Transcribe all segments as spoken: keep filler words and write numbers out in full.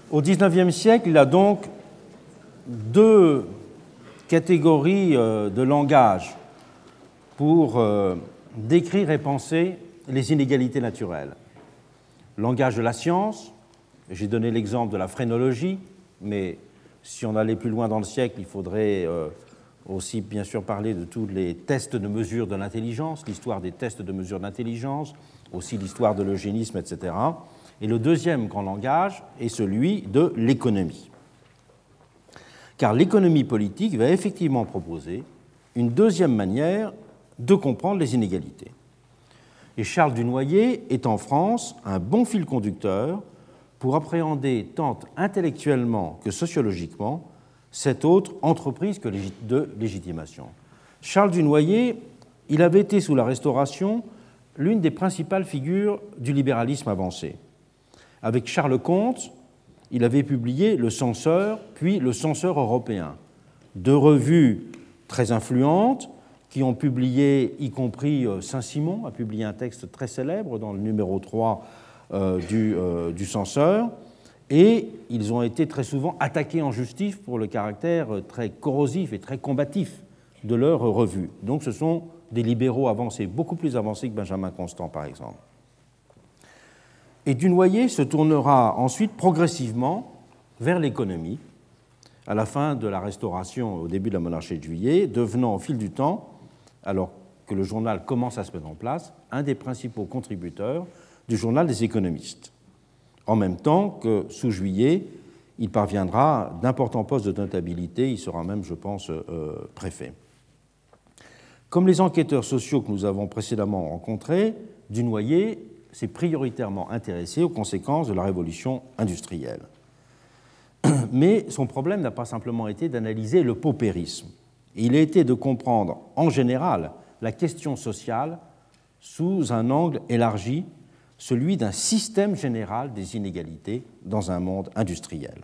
Au dix-neuvième siècle, il y a donc deux catégories de langage pour décrire et penser les inégalités naturelles. Langage de la science, j'ai donné l'exemple de la phrénologie, mais si on allait plus loin dans le siècle, il faudrait aussi bien sûr parler de tous les tests de mesure de l'intelligence, l'histoire des tests de mesure d'intelligence, aussi l'histoire de l'eugénisme, et cetera. Et le deuxième grand langage est celui de l'économie. Car l'économie politique va effectivement proposer une deuxième manière de comprendre les inégalités. Et Charles Dunoyer est en France un bon fil conducteur pour appréhender tant intellectuellement que sociologiquement cette autre entreprise que de légitimation. Charles Dunoyer, il avait été sous la Restauration l'une des principales figures du libéralisme avancé. Avec Charles Comte, il avait publié Le Censeur, puis Le Censeur européen, deux revues très influentes qui ont publié, y compris Saint-Simon a publié un texte très célèbre dans le numéro trois euh, du, euh, du Censeur, et ils ont été très souvent attaqués en justice pour le caractère très corrosif et très combatif de leurs revues. Donc ce sont des libéraux avancés, beaucoup plus avancés que Benjamin Constant, par exemple. Et Dunoyer se tournera ensuite progressivement vers l'économie, à la fin de la Restauration, au début de la monarchie de Juillet, devenant au fil du temps, alors que le journal commence à se mettre en place, un des principaux contributeurs du journal des économistes. En même temps que, sous Juillet, il parviendra d'importants postes de notabilité, il sera même, je pense, euh, préfet. Comme les enquêteurs sociaux que nous avons précédemment rencontrés, Dunoyer s'est prioritairement intéressé aux conséquences de la révolution industrielle. Mais son problème n'a pas simplement été d'analyser le paupérisme. Il a été de comprendre, en général, la question sociale sous un angle élargi, celui d'un système général des inégalités dans un monde industriel.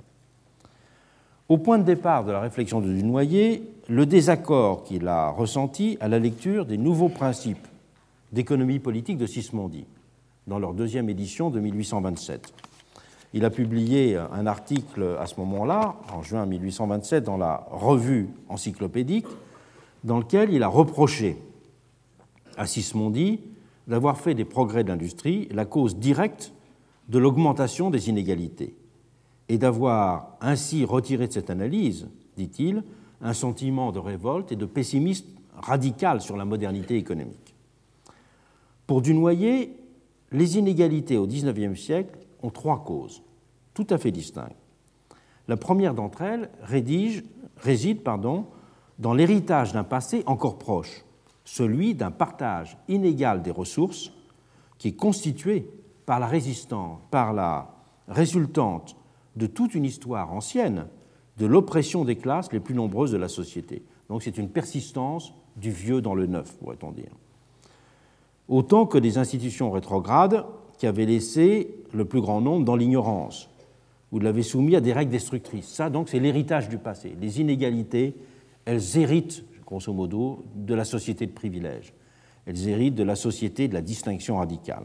Au point de départ de la réflexion de Dunoyer, le désaccord qu'il a ressenti à la lecture des nouveaux principes d'économie politique de Sismondi, dans leur deuxième édition de mille huit cent vingt-sept. Il a publié un article à ce moment-là, en juin mille huit cent vingt-sept, dans la Revue encyclopédique, dans lequel il a reproché à Sismondi d'avoir fait des progrès de l'industrie la cause directe de l'augmentation des inégalités et d'avoir ainsi retiré de cette analyse, dit-il, un sentiment de révolte et de pessimisme radical sur la modernité économique. Pour Dunoyer, les inégalités au dix-neuvième siècle ont trois causes, tout à fait distinctes. La première d'entre elles rédige, réside pardon, dans l'héritage d'un passé encore proche, celui d'un partage inégal des ressources qui est constitué par la résistance, par la résultante de toute une histoire ancienne de l'oppression des classes les plus nombreuses de la société. Donc c'est une persistance du vieux dans le neuf, pourrait-on dire. Autant que des institutions rétrogrades qui avaient laissé le plus grand nombre dans l'ignorance, ou l'avaient soumis à des règles destructrices. Ça, donc, c'est l'héritage du passé. Les inégalités, elles héritent, grosso modo, de la société de privilèges. Elles héritent de la société de la distinction radicale.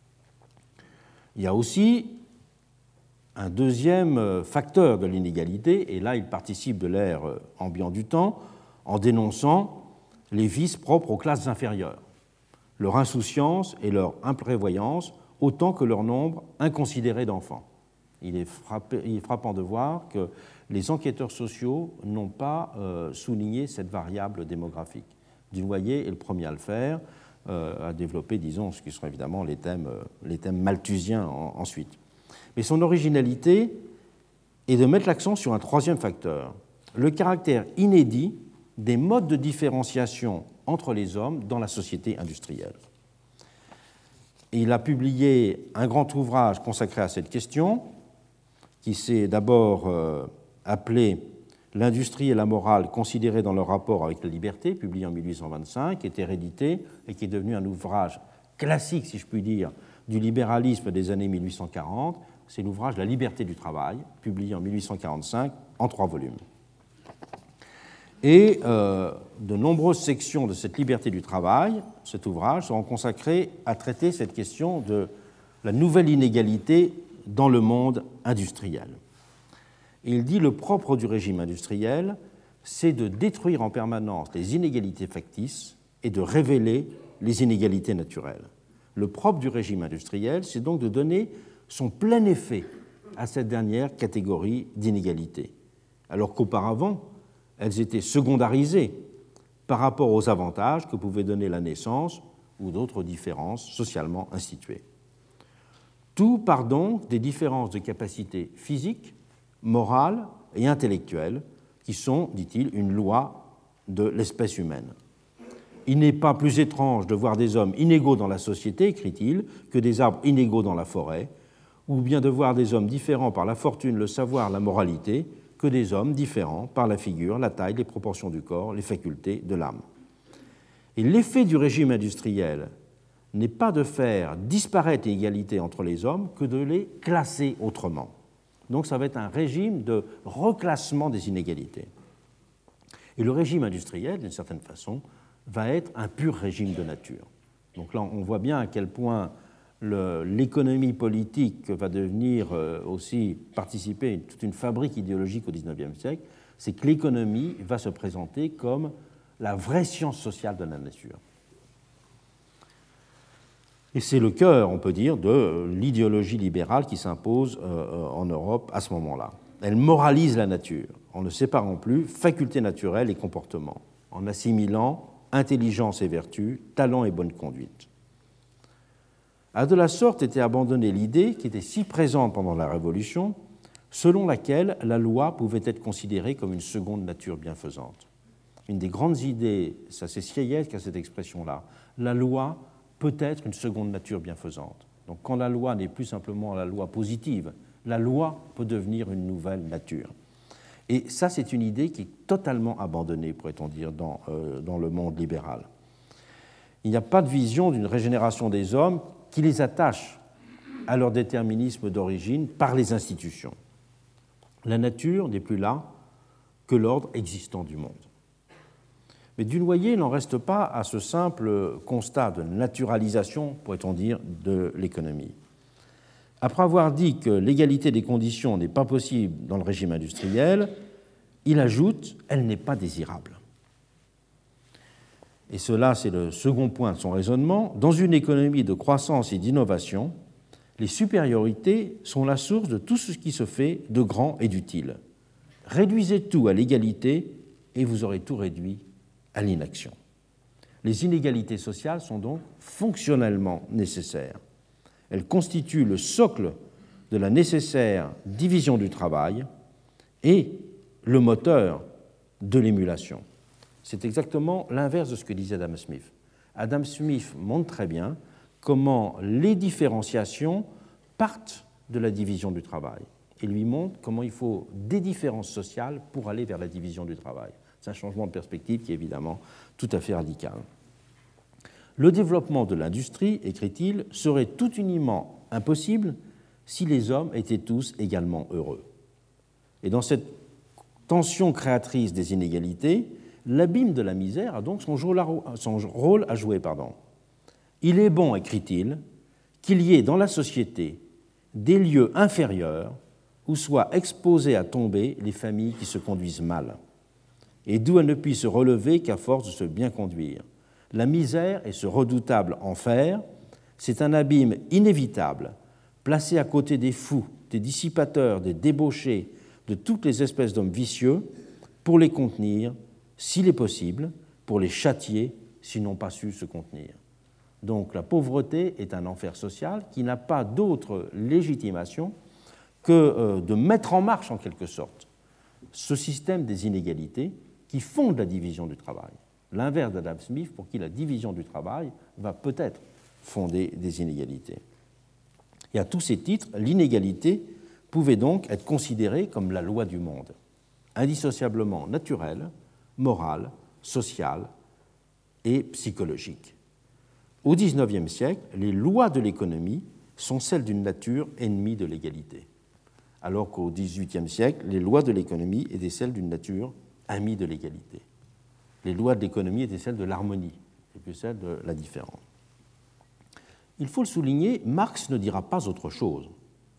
Il y a aussi un deuxième facteur de l'inégalité, et là, il participe de l'ère ambiante du temps, en dénonçant les vices propres aux classes inférieures, leur insouciance et leur imprévoyance, autant que leur nombre inconsidéré d'enfants. Il est, frappé, il est frappant de voir que les enquêteurs sociaux n'ont pas euh, souligné cette variable démographique. Dunoyer est le premier à le faire, euh, à développer, disons, ce qui sont évidemment les thèmes, euh, les thèmes malthusiens en, ensuite. Mais son originalité est de mettre l'accent sur un troisième facteur, le caractère inédit des modes de différenciation entre les hommes dans la société industrielle. Et il a publié un grand ouvrage consacré à cette question, qui s'est d'abord euh, appelé « L'industrie et la morale considérées dans leur rapport avec la liberté », publié en mille huit cent vingt-cinq, qui était réédité et qui est devenu un ouvrage classique, si je puis dire, du libéralisme des années mille huit cent quarante. C'est l'ouvrage « La liberté du travail », publié en mille huit cent quarante-cinq, en trois volumes. Et euh, de nombreuses sections de cette liberté du travail, cet ouvrage, seront consacrées à traiter cette question de la nouvelle inégalité dans le monde industriel. Et il dit le propre du régime industriel, c'est de détruire en permanence les inégalités factices et de révéler les inégalités naturelles. Le propre du régime industriel, c'est donc de donner son plein effet à cette dernière catégorie d'inégalités, alors qu'auparavant, elles étaient secondarisées par rapport aux avantages que pouvait donner la naissance ou d'autres différences socialement instituées. Tout part donc des différences de capacité physique, morale et intellectuelle qui sont, dit-il, une loi de l'espèce humaine. Il n'est pas plus étrange de voir des hommes inégaux dans la société, écrit-il, que des arbres inégaux dans la forêt, ou bien de voir des hommes différents par la fortune, le savoir, la moralité, que des hommes différents par la figure, la taille, les proportions du corps, les facultés de l'âme. Et l'effet du régime industriel n'est pas de faire disparaître l'égalité entre les hommes que de les classer autrement. Donc ça va être un régime de reclassement des inégalités. Et le régime industriel, d'une certaine façon, va être un pur régime de nature. Donc là, on voit bien à quel point le, l'économie politique va devenir aussi participer à toute une fabrique idéologique au dix-neuvième siècle, c'est que l'économie va se présenter comme la vraie science sociale de la nature. Et c'est le cœur, on peut dire, de l'idéologie libérale qui s'impose en Europe à ce moment-là. Elle moralise la nature, en ne séparant plus facultés naturelles et comportements, en assimilant intelligence et vertu, talent et bonne conduite. À de la sorte était abandonnée l'idée qui était si présente pendant la Révolution, selon laquelle la loi pouvait être considérée comme une seconde nature bienfaisante. Une des grandes idées, ça c'est Sieyès qui a cette expression-là, la loi peut être une seconde nature bienfaisante. Donc quand la loi n'est plus simplement la loi positive, la loi peut devenir une nouvelle nature. Et ça, c'est une idée qui est totalement abandonnée, pourrait-on dire, dans, euh, dans le monde libéral. Il n'y a pas de vision d'une régénération des hommes qui les attache à leur déterminisme d'origine par les institutions. La nature n'est plus là que l'ordre existant du monde. Mais Dunoyer n'en reste pas à ce simple constat de naturalisation, pourrait-on dire, de l'économie. Après avoir dit que l'égalité des conditions n'est pas possible dans le régime industriel, il ajoute « elle n'est pas désirable ». Et cela, c'est le second point de son raisonnement. Dans une économie de croissance et d'innovation, les supériorités sont la source de tout ce qui se fait de grand et d'utile. Réduisez tout à l'égalité et vous aurez tout réduit à l'inaction. Les inégalités sociales sont donc fonctionnellement nécessaires. Elles constituent le socle de la nécessaire division du travail et le moteur de l'émulation. C'est exactement l'inverse de ce que disait Adam Smith. Adam Smith montre très bien comment les différenciations partent de la division du travail et lui montre comment il faut des différences sociales pour aller vers la division du travail. C'est un changement de perspective qui est évidemment tout à fait radical. Le développement de l'industrie, écrit-il, serait tout uniment impossible si les hommes étaient tous également heureux. Et dans cette tension créatrice des inégalités, l'abîme de la misère a donc son rôle à jouer. Pardon. Il est bon, écrit-il, qu'il y ait dans la société des lieux inférieurs où soient exposées à tomber les familles qui se conduisent mal, et d'où elles ne puissent se relever qu'à force de se bien conduire. La misère et ce redoutable enfer, c'est un abîme inévitable, placé à côté des fous, des dissipateurs, des débauchés, de toutes les espèces d'hommes vicieux, pour les contenir, s'il est possible, pour les châtier, s'ils n'ont pas su se contenir. Donc la pauvreté est un enfer social qui n'a pas d'autre légitimation que euh, de mettre en marche, en quelque sorte, ce système des inégalités qui fonde la division du travail. L'inverse d'Adam Smith, pour qui la division du travail va peut-être fonder des inégalités. Et à tous ces titres, l'inégalité pouvait donc être considérée comme la loi du monde, indissociablement naturelle, morale, sociale et psychologique. Au dix-neuvième siècle, les lois de l'économie sont celles d'une nature ennemie de l'égalité, alors qu'au dix-huitième siècle, les lois de l'économie étaient celles d'une nature amie de l'égalité. Les lois de l'économie étaient celles de l'harmonie et plus celles de la différence. Il faut le souligner, Marx ne dira pas autre chose.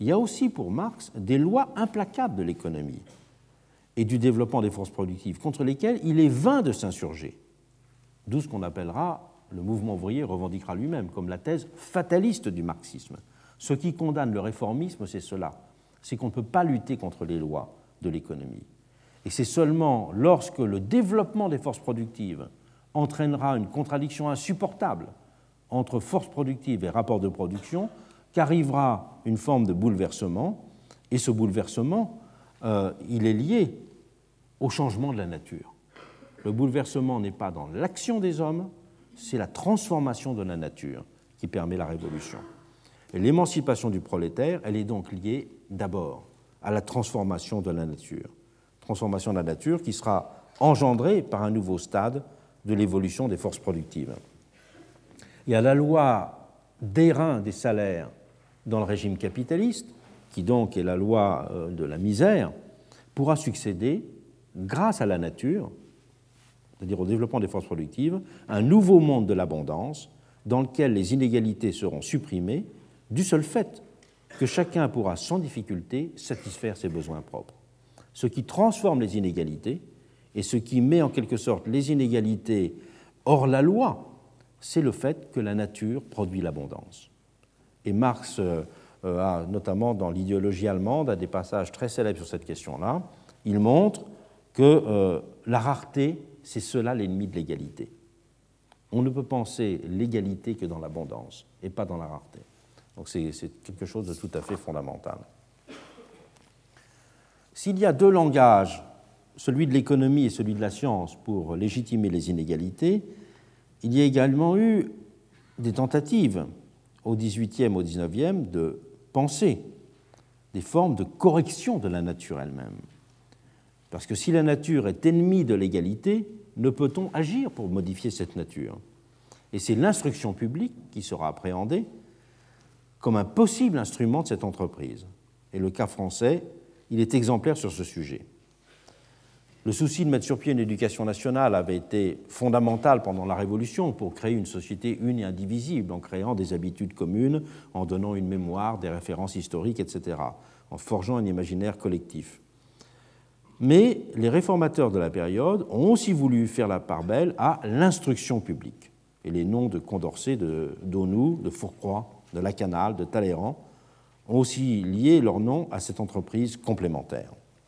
il y a aussi pour Marx des lois implacables de l'économie et du développement des forces productives contre lesquelles il est vain de s'insurger, d'où ce qu'on appellera, le mouvement ouvrier revendiquera lui-même comme la thèse fataliste du marxisme. Ce qui condamne le réformisme, c'est cela, c'est qu'on ne peut pas lutter contre les lois de l'économie. Et c'est seulement lorsque le développement des forces productives entraînera une contradiction insupportable entre forces productives et rapports de production qu'arrivera une forme de bouleversement, et ce bouleversement, euh, il est lié au changement de la nature. Le bouleversement n'est pas dans l'action des hommes, c'est la transformation de la nature qui permet la révolution. Et l'émancipation du prolétaire, elle est donc liée d'abord à la transformation de la nature. Transformation de la nature qui sera engendrée par un nouveau stade de l'évolution des forces productives. Et à la loi d'airain des salaires dans le régime capitaliste, qui donc est la loi de la misère, pourra succéder, grâce à la nature, c'est-à-dire au développement des forces productives, un nouveau monde de l'abondance dans lequel les inégalités seront supprimées du seul fait que chacun pourra sans difficulté satisfaire ses besoins propres. Ce qui transforme les inégalités et ce qui met en quelque sorte les inégalités hors la loi, c'est le fait que la nature produit l'abondance. Et Marx euh, a, notamment dans l'idéologie allemande, a des passages très célèbres sur cette question-là. Il montre que euh, la rareté, c'est cela l'ennemi de l'égalité. On ne peut penser l'égalité que dans l'abondance et pas dans la rareté. Donc c'est, c'est quelque chose de tout à fait fondamental. S'il y a deux langages, celui de l'économie et celui de la science, pour légitimer les inégalités, il y a également eu des tentatives au dix-huitième, au dix-neuvième, de penser des formes de correction de la nature elle-même. Parce que si la nature est ennemie de l'égalité, ne peut-on agir pour modifier cette nature? Et c'est l'instruction publique qui sera appréhendée comme un possible instrument de cette entreprise. Et le cas français, il est exemplaire sur ce sujet. Le souci de mettre sur pied une éducation nationale avait été fondamental pendant la Révolution pour créer une société une et indivisible, en créant des habitudes communes, en donnant une mémoire, des références historiques, et cetera, en forgeant un imaginaire collectif. Mais les réformateurs de la période ont aussi voulu faire la part belle à l'instruction publique. Et les noms de Condorcet, de Daunou, de Fourcroy, de Lacanal, de Talleyrand ont aussi lié leur nom à cette entreprise complémentaire.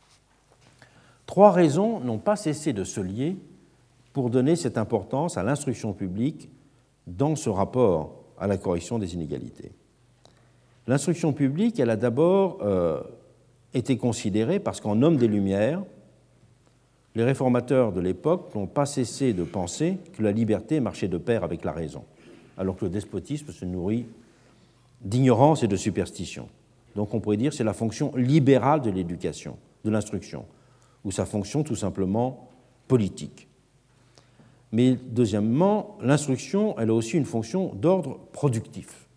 Trois raisons n'ont pas cessé de se lier pour donner cette importance à l'instruction publique dans ce rapport à la correction des inégalités. L'instruction publique, elle a d'abord euh, été considérée parce qu'en homme des Lumières, les réformateurs de l'époque n'ont pas cessé de penser que la liberté marchait de pair avec la raison, alors que le despotisme se nourrit d'ignorance et de superstition. Donc on pourrait dire que c'est la fonction libérale de l'éducation, de l'instruction, ou sa fonction tout simplement politique. Mais deuxièmement, l'instruction, elle a aussi une fonction d'ordre productif,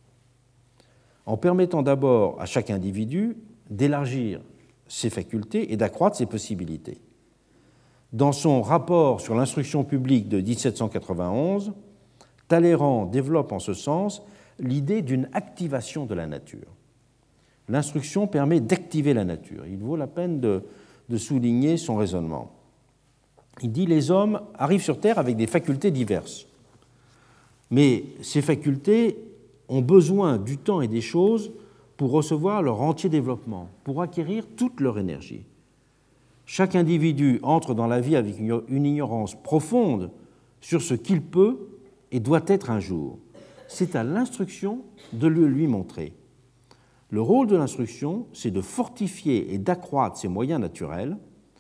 en permettant d'abord à chaque individu d'élargir ses facultés et d'accroître ses possibilités. Dans son rapport sur l'instruction publique de dix-sept cent quatre-vingt-onze, Talleyrand développe en ce sens l'idée d'une activation de la nature. L'instruction permet d'activer la nature. Il vaut la peine de de souligner son raisonnement. Il dit « Les hommes arrivent sur Terre avec des facultés diverses, mais ces facultés ont besoin du temps et des choses pour recevoir leur entier développement, pour acquérir toute leur énergie. Chaque individu entre dans la vie avec une ignorance profonde sur ce qu'il peut et doit être un jour. C'est à l'instruction de le lui montrer. Le rôle de l'instruction, c'est de fortifier et d'accroître ses moyens naturels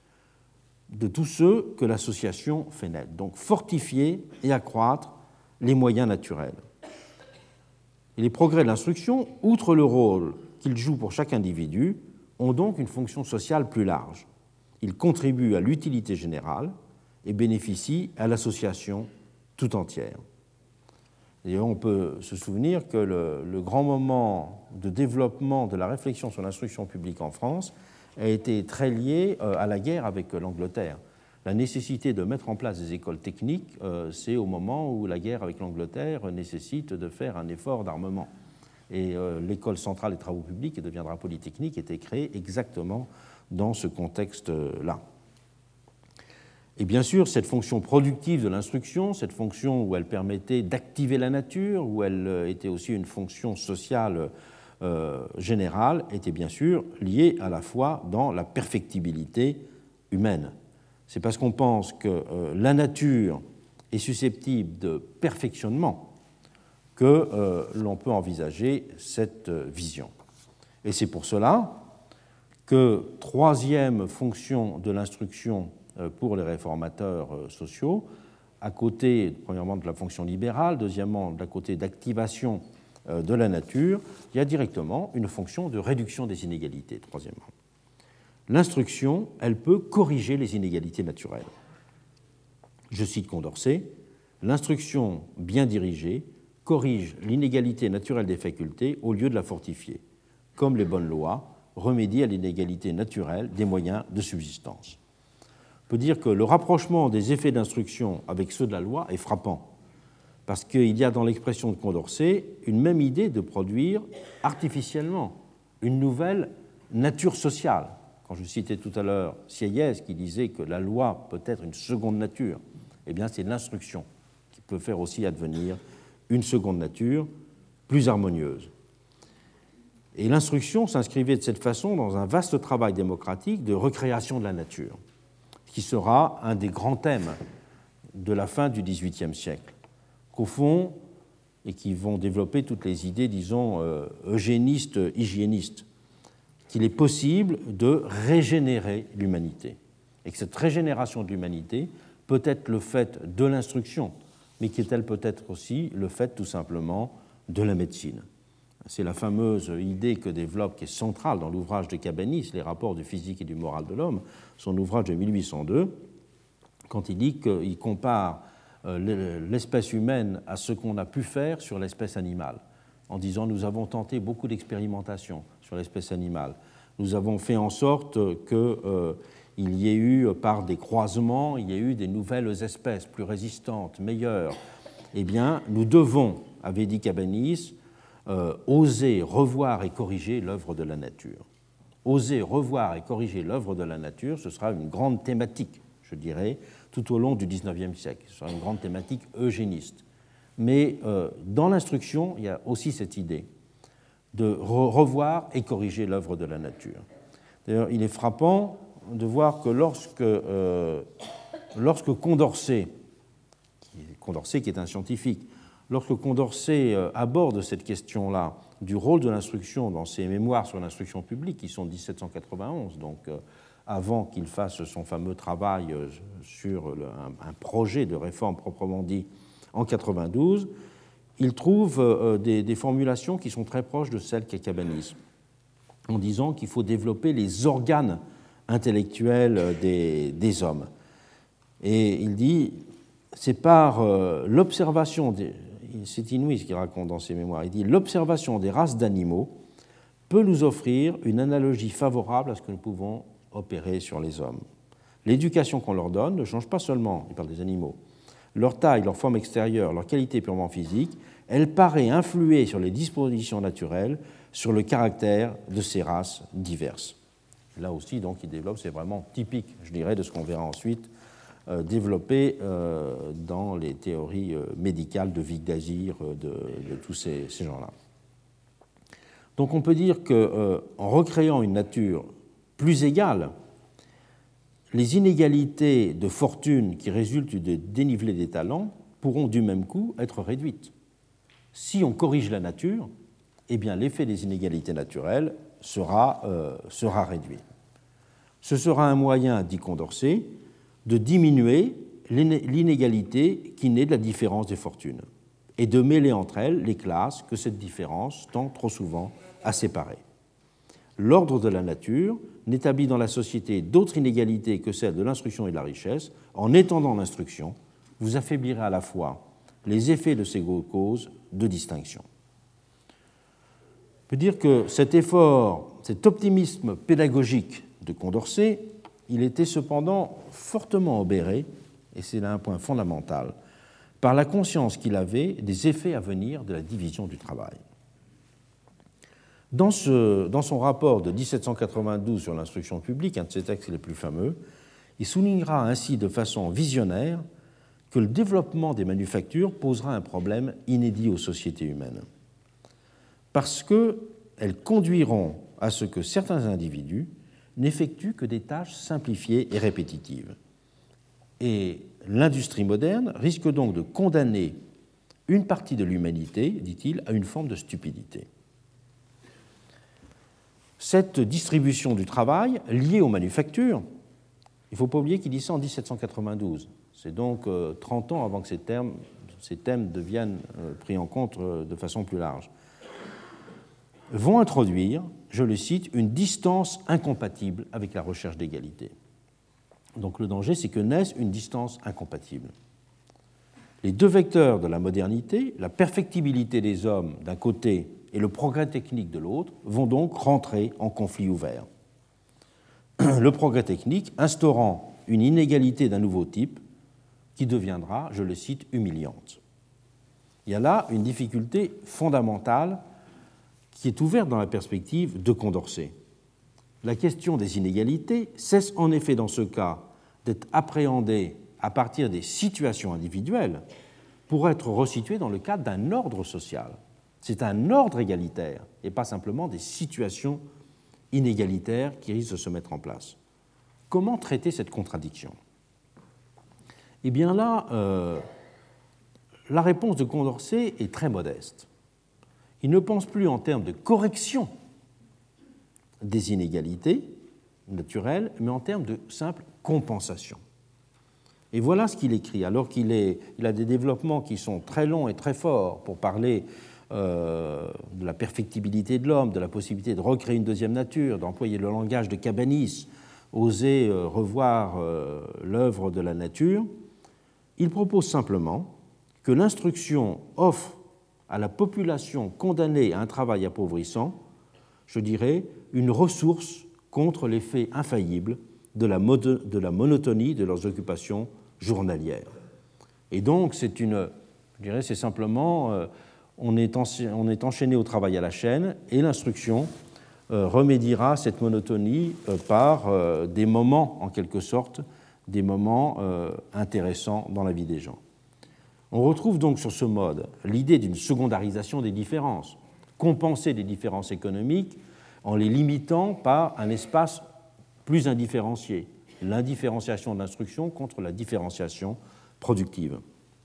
de tous ceux que l'association fait naître. Donc fortifier et accroître les moyens naturels. Et les progrès de l'instruction, outre le rôle qu'ils jouent pour chaque individu, ont donc une fonction sociale plus large. Ils contribuent à l'utilité générale et bénéficient à l'association tout entière. Et on peut se souvenir que le, le grand moment de développement de la réflexion sur l'instruction publique en France a été très lié à la guerre avec l'Angleterre. La nécessité de mettre en place des écoles techniques, c'est au moment où la guerre avec l'Angleterre nécessite de faire un effort d'armement. Et euh, l'école centrale des travaux publics, qui deviendra Polytechnique, était créée exactement dans ce contexte-là. Et bien sûr, cette fonction productive de l'instruction, cette fonction où elle permettait d'activer la nature, où elle était aussi une fonction sociale euh, générale, était bien sûr liée à la fois dans la perfectibilité humaine. C'est parce qu'on pense que euh, la nature est susceptible de perfectionnement que euh, l'on peut envisager cette vision. Et c'est pour cela que troisième fonction de l'instruction pour les réformateurs sociaux, à côté, premièrement, de la fonction libérale, deuxièmement, de la côté d'activation de la nature, il y a directement une fonction de réduction des inégalités, troisièmement. L'instruction, elle peut corriger les inégalités naturelles. Je cite Condorcet, « L'instruction bien dirigée corrige l'inégalité naturelle des facultés au lieu de la fortifier. Comme les bonnes lois, remédie à l'inégalité naturelle des moyens de subsistance. » On peut dire que le rapprochement des effets d'instruction avec ceux de la loi est frappant, parce qu'il y a dans l'expression de Condorcet une même idée de produire artificiellement une nouvelle nature sociale. Quand je citais tout à l'heure Sieyès qui disait que la loi peut être une seconde nature, eh bien c'est l'instruction qui peut faire aussi advenir une seconde nature plus harmonieuse. Et l'instruction s'inscrivait de cette façon dans un vaste travail démocratique de recréation de la nature, qui sera un des grands thèmes de la fin du dix-huitième siècle, qu'au fond, et qui vont développer toutes les idées, disons, euh, eugénistes, hygiénistes, qu'il est possible de régénérer l'humanité, et que cette régénération de l'humanité peut être le fait de l'instruction, mais qu'elle peut être aussi le fait tout simplement de la médecine. C'est la fameuse idée que développe, qui est centrale dans l'ouvrage de Cabanis, Les rapports du physique et du moral de l'homme, son ouvrage de mille huit cent deux, quand il dit qu'il compare l'espèce humaine à ce qu'on a pu faire sur l'espèce animale, en disant nous avons tenté beaucoup d'expérimentations sur l'espèce animale, nous avons fait en sorte qu'il euh, y ait eu, par des croisements, il y ait eu des nouvelles espèces plus résistantes, meilleures. Eh bien, nous devons, avait dit Cabanis, Euh, oser revoir et corriger l'œuvre de la nature. Oser revoir et corriger l'œuvre de la nature, ce sera une grande thématique, je dirais, tout au long du dix-neuvième siècle. Ce sera une grande thématique eugéniste. Mais euh, dans l'instruction, il y a aussi cette idée de re revoir et corriger l'œuvre de la nature. D'ailleurs, il est frappant de voir que lorsque, euh, lorsque Condorcet, Condorcet qui est un scientifique, Lorsque Condorcet aborde cette question-là du rôle de l'instruction dans ses mémoires sur l'instruction publique, qui sont de dix-sept cent quatre-vingt-onze, donc avant qu'il fasse son fameux travail sur un projet de réforme proprement dit en quatre-vingt-douze, il trouve des, des formulations qui sont très proches de celles qu'a Cabanis, en disant qu'il faut développer les organes intellectuels des, des hommes. Et il dit, c'est par l'observation des... C'est inouï ce qu'il raconte dans ses mémoires. Il dit « L'observation des races d'animaux peut nous offrir une analogie favorable à ce que nous pouvons opérer sur les hommes. L'éducation qu'on leur donne ne change pas seulement, il parle des animaux, leur taille, leur forme extérieure, leur qualité purement physique, elle paraît influer sur les dispositions naturelles, sur le caractère de ces races diverses. » Là aussi, donc, il développe, c'est vraiment typique, je dirais, de ce qu'on verra ensuite développé dans les théories médicales de Vicq d'Azir, de, de tous ces, ces gens-là. Donc on peut dire qu'en recréant une nature plus égale, les inégalités de fortune qui résultent du dénivelé des talents pourront du même coup être réduites. Si on corrige la nature, eh bien l'effet des inégalités naturelles sera, euh, sera réduit. Ce sera un moyen, dit Condorcet, de diminuer l'inégalité qui naît de la différence des fortunes et de mêler entre elles les classes que cette différence tend trop souvent à séparer. L'ordre de la nature n'établit dans la société d'autres inégalités que celles de l'instruction et de la richesse. En étendant l'instruction, vous affaiblirez à la fois les effets de ces causes de distinction. On peut dire que cet effort, cet optimisme pédagogique de Condorcet, il était cependant fortement obéré, et c'est là un point fondamental, par la conscience qu'il avait des effets à venir de la division du travail. Dans, ce, dans son rapport de dix-sept cent quatre-vingt-douze sur l'instruction publique, un de ses textes les plus fameux, il soulignera ainsi de façon visionnaire que le développement des manufactures posera un problème inédit aux sociétés humaines, parce qu'elles conduiront à ce que certains individus n'effectuent que des tâches simplifiées et répétitives. Et l'industrie moderne risque donc de condamner une partie de l'humanité, dit-il, à une forme de stupidité. Cette distribution du travail liée aux manufactures, il ne faut pas oublier qu'il dit ça en dix-sept cent quatre-vingt-douze. C'est donc euh, trente ans avant que ces, termes, ces thèmes deviennent euh, pris en compte euh, de façon plus large, vont introduire, je le cite, une distance incompatible avec la recherche d'égalité. Donc le danger, c'est que naisse une distance incompatible. Les deux vecteurs de la modernité, la perfectibilité des hommes d'un côté et le progrès technique de l'autre, vont donc rentrer en conflit ouvert. Le progrès technique instaurant une inégalité d'un nouveau type qui deviendra, je le cite, humiliante. Il y a là une difficulté fondamentale qui est ouverte dans la perspective de Condorcet. La question des inégalités cesse en effet dans ce cas d'être appréhendée à partir des situations individuelles pour être resituée dans le cadre d'un ordre social. C'est un ordre égalitaire et pas simplement des situations inégalitaires qui risquent de se mettre en place. Comment traiter cette contradiction ? Eh bien là, euh, la réponse de Condorcet est très modeste. Il ne pense plus en termes de correction des inégalités naturelles, mais en termes de simple compensation. Et voilà ce qu'il écrit, alors qu'il est, il a des développements qui sont très longs et très forts pour parler euh, de la perfectibilité de l'homme, de la possibilité de recréer une deuxième nature, d'employer le langage de Cabanis, oser euh, revoir euh, l'œuvre de la nature. Il propose simplement que l'instruction offre à la population condamnée à un travail appauvrissant, je dirais, une ressource contre l'effet infaillible de la, mode, de la monotonie de leurs occupations journalières. Et donc, c'est une, je dirais, c'est simplement, euh, on, est en, on est enchaîné au travail à la chaîne et l'instruction euh, remédiera à cette monotonie euh, par euh, des moments, en quelque sorte, des moments euh, intéressants dans la vie des gens. On retrouve donc sur ce mode l'idée d'une secondarisation des différences, compenser des différences économiques en les limitant par un espace plus indifférencié, l'indifférenciation de l'instruction contre la différenciation productive.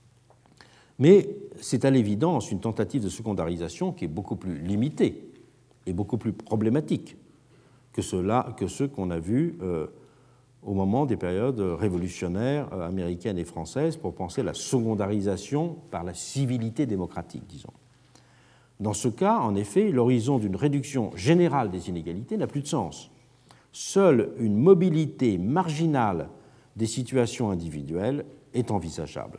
Mais c'est à l'évidence une tentative de secondarisation qui est beaucoup plus limitée et beaucoup plus problématique que, cela, que ceux qu'on a vus euh, au moment des périodes révolutionnaires américaines et françaises pour penser la secondarisation par la civilité démocratique, disons. Dans ce cas, en effet, l'horizon d'une réduction générale des inégalités n'a plus de sens. Seule une mobilité marginale des situations individuelles est envisageable.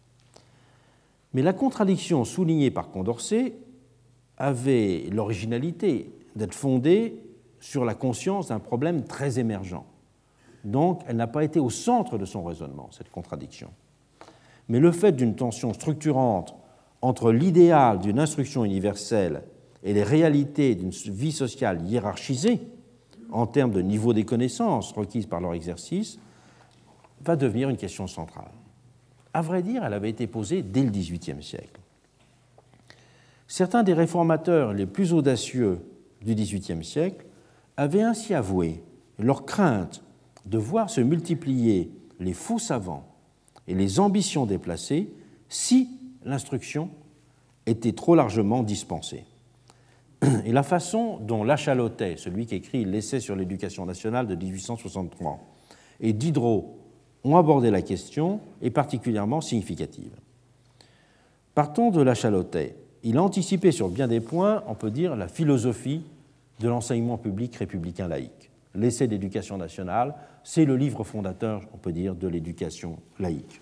Mais la contradiction soulignée par Condorcet avait l'originalité d'être fondée sur la conscience d'un problème très émergent. Donc, elle n'a pas été au centre de son raisonnement, cette contradiction. Mais le fait d'une tension structurante entre l'idéal d'une instruction universelle et les réalités d'une vie sociale hiérarchisée, en termes de niveau des connaissances requises par leur exercice, va devenir une question centrale. À vrai dire, elle avait été posée dès le dix-huitième siècle. Certains des réformateurs les plus audacieux du dix-huitième siècle avaient ainsi avoué leur crainte de voir se multiplier les faux savants et les ambitions déplacées si l'instruction était trop largement dispensée. Et la façon dont Lachalotais, celui qui écrit l'essai sur l'éducation nationale de dix-huit cent soixante-trois, et Diderot ont abordé la question est particulièrement significative. Partons de Lachalotais. Il a anticipé sur bien des points, on peut dire, la philosophie de l'enseignement public républicain laïque. L'essai d'éducation nationale, c'est le livre fondateur, on peut dire, de l'éducation laïque.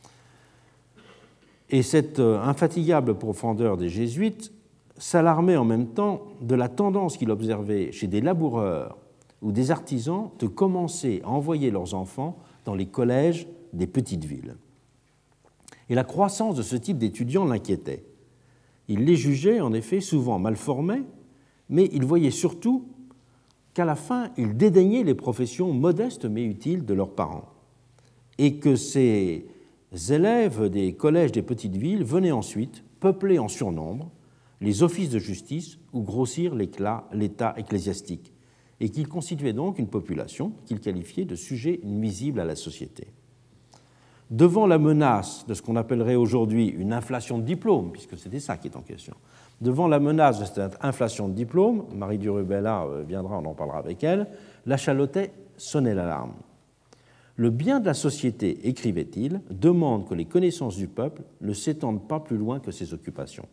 Et cette infatigable profondeur des jésuites s'alarmait en même temps de la tendance qu'il observait chez des laboureurs ou des artisans de commencer à envoyer leurs enfants dans les collèges des petites villes. Et la croissance de ce type d'étudiants l'inquiétait. Il les jugeait en effet souvent mal formés, mais il voyait surtout qu'à la fin, ils dédaignaient les professions modestes mais utiles de leurs parents, et que ces élèves des collèges des petites villes venaient ensuite peupler en surnombre les offices de justice ou grossir l'état ecclésiastique, et qu'ils constituaient donc une population qu'ils qualifiaient de sujet nuisible à la société. Devant la menace de ce qu'on appellerait aujourd'hui une inflation de diplômes, puisque c'était ça qui est en question, devant la menace de cette inflation de diplômes, Marie du Rubella viendra, on en parlera avec elle, la Chalotais sonnait l'alarme. Le bien de la société, écrivait-il, demande que les connaissances du peuple ne s'étendent pas plus loin que ses occupations.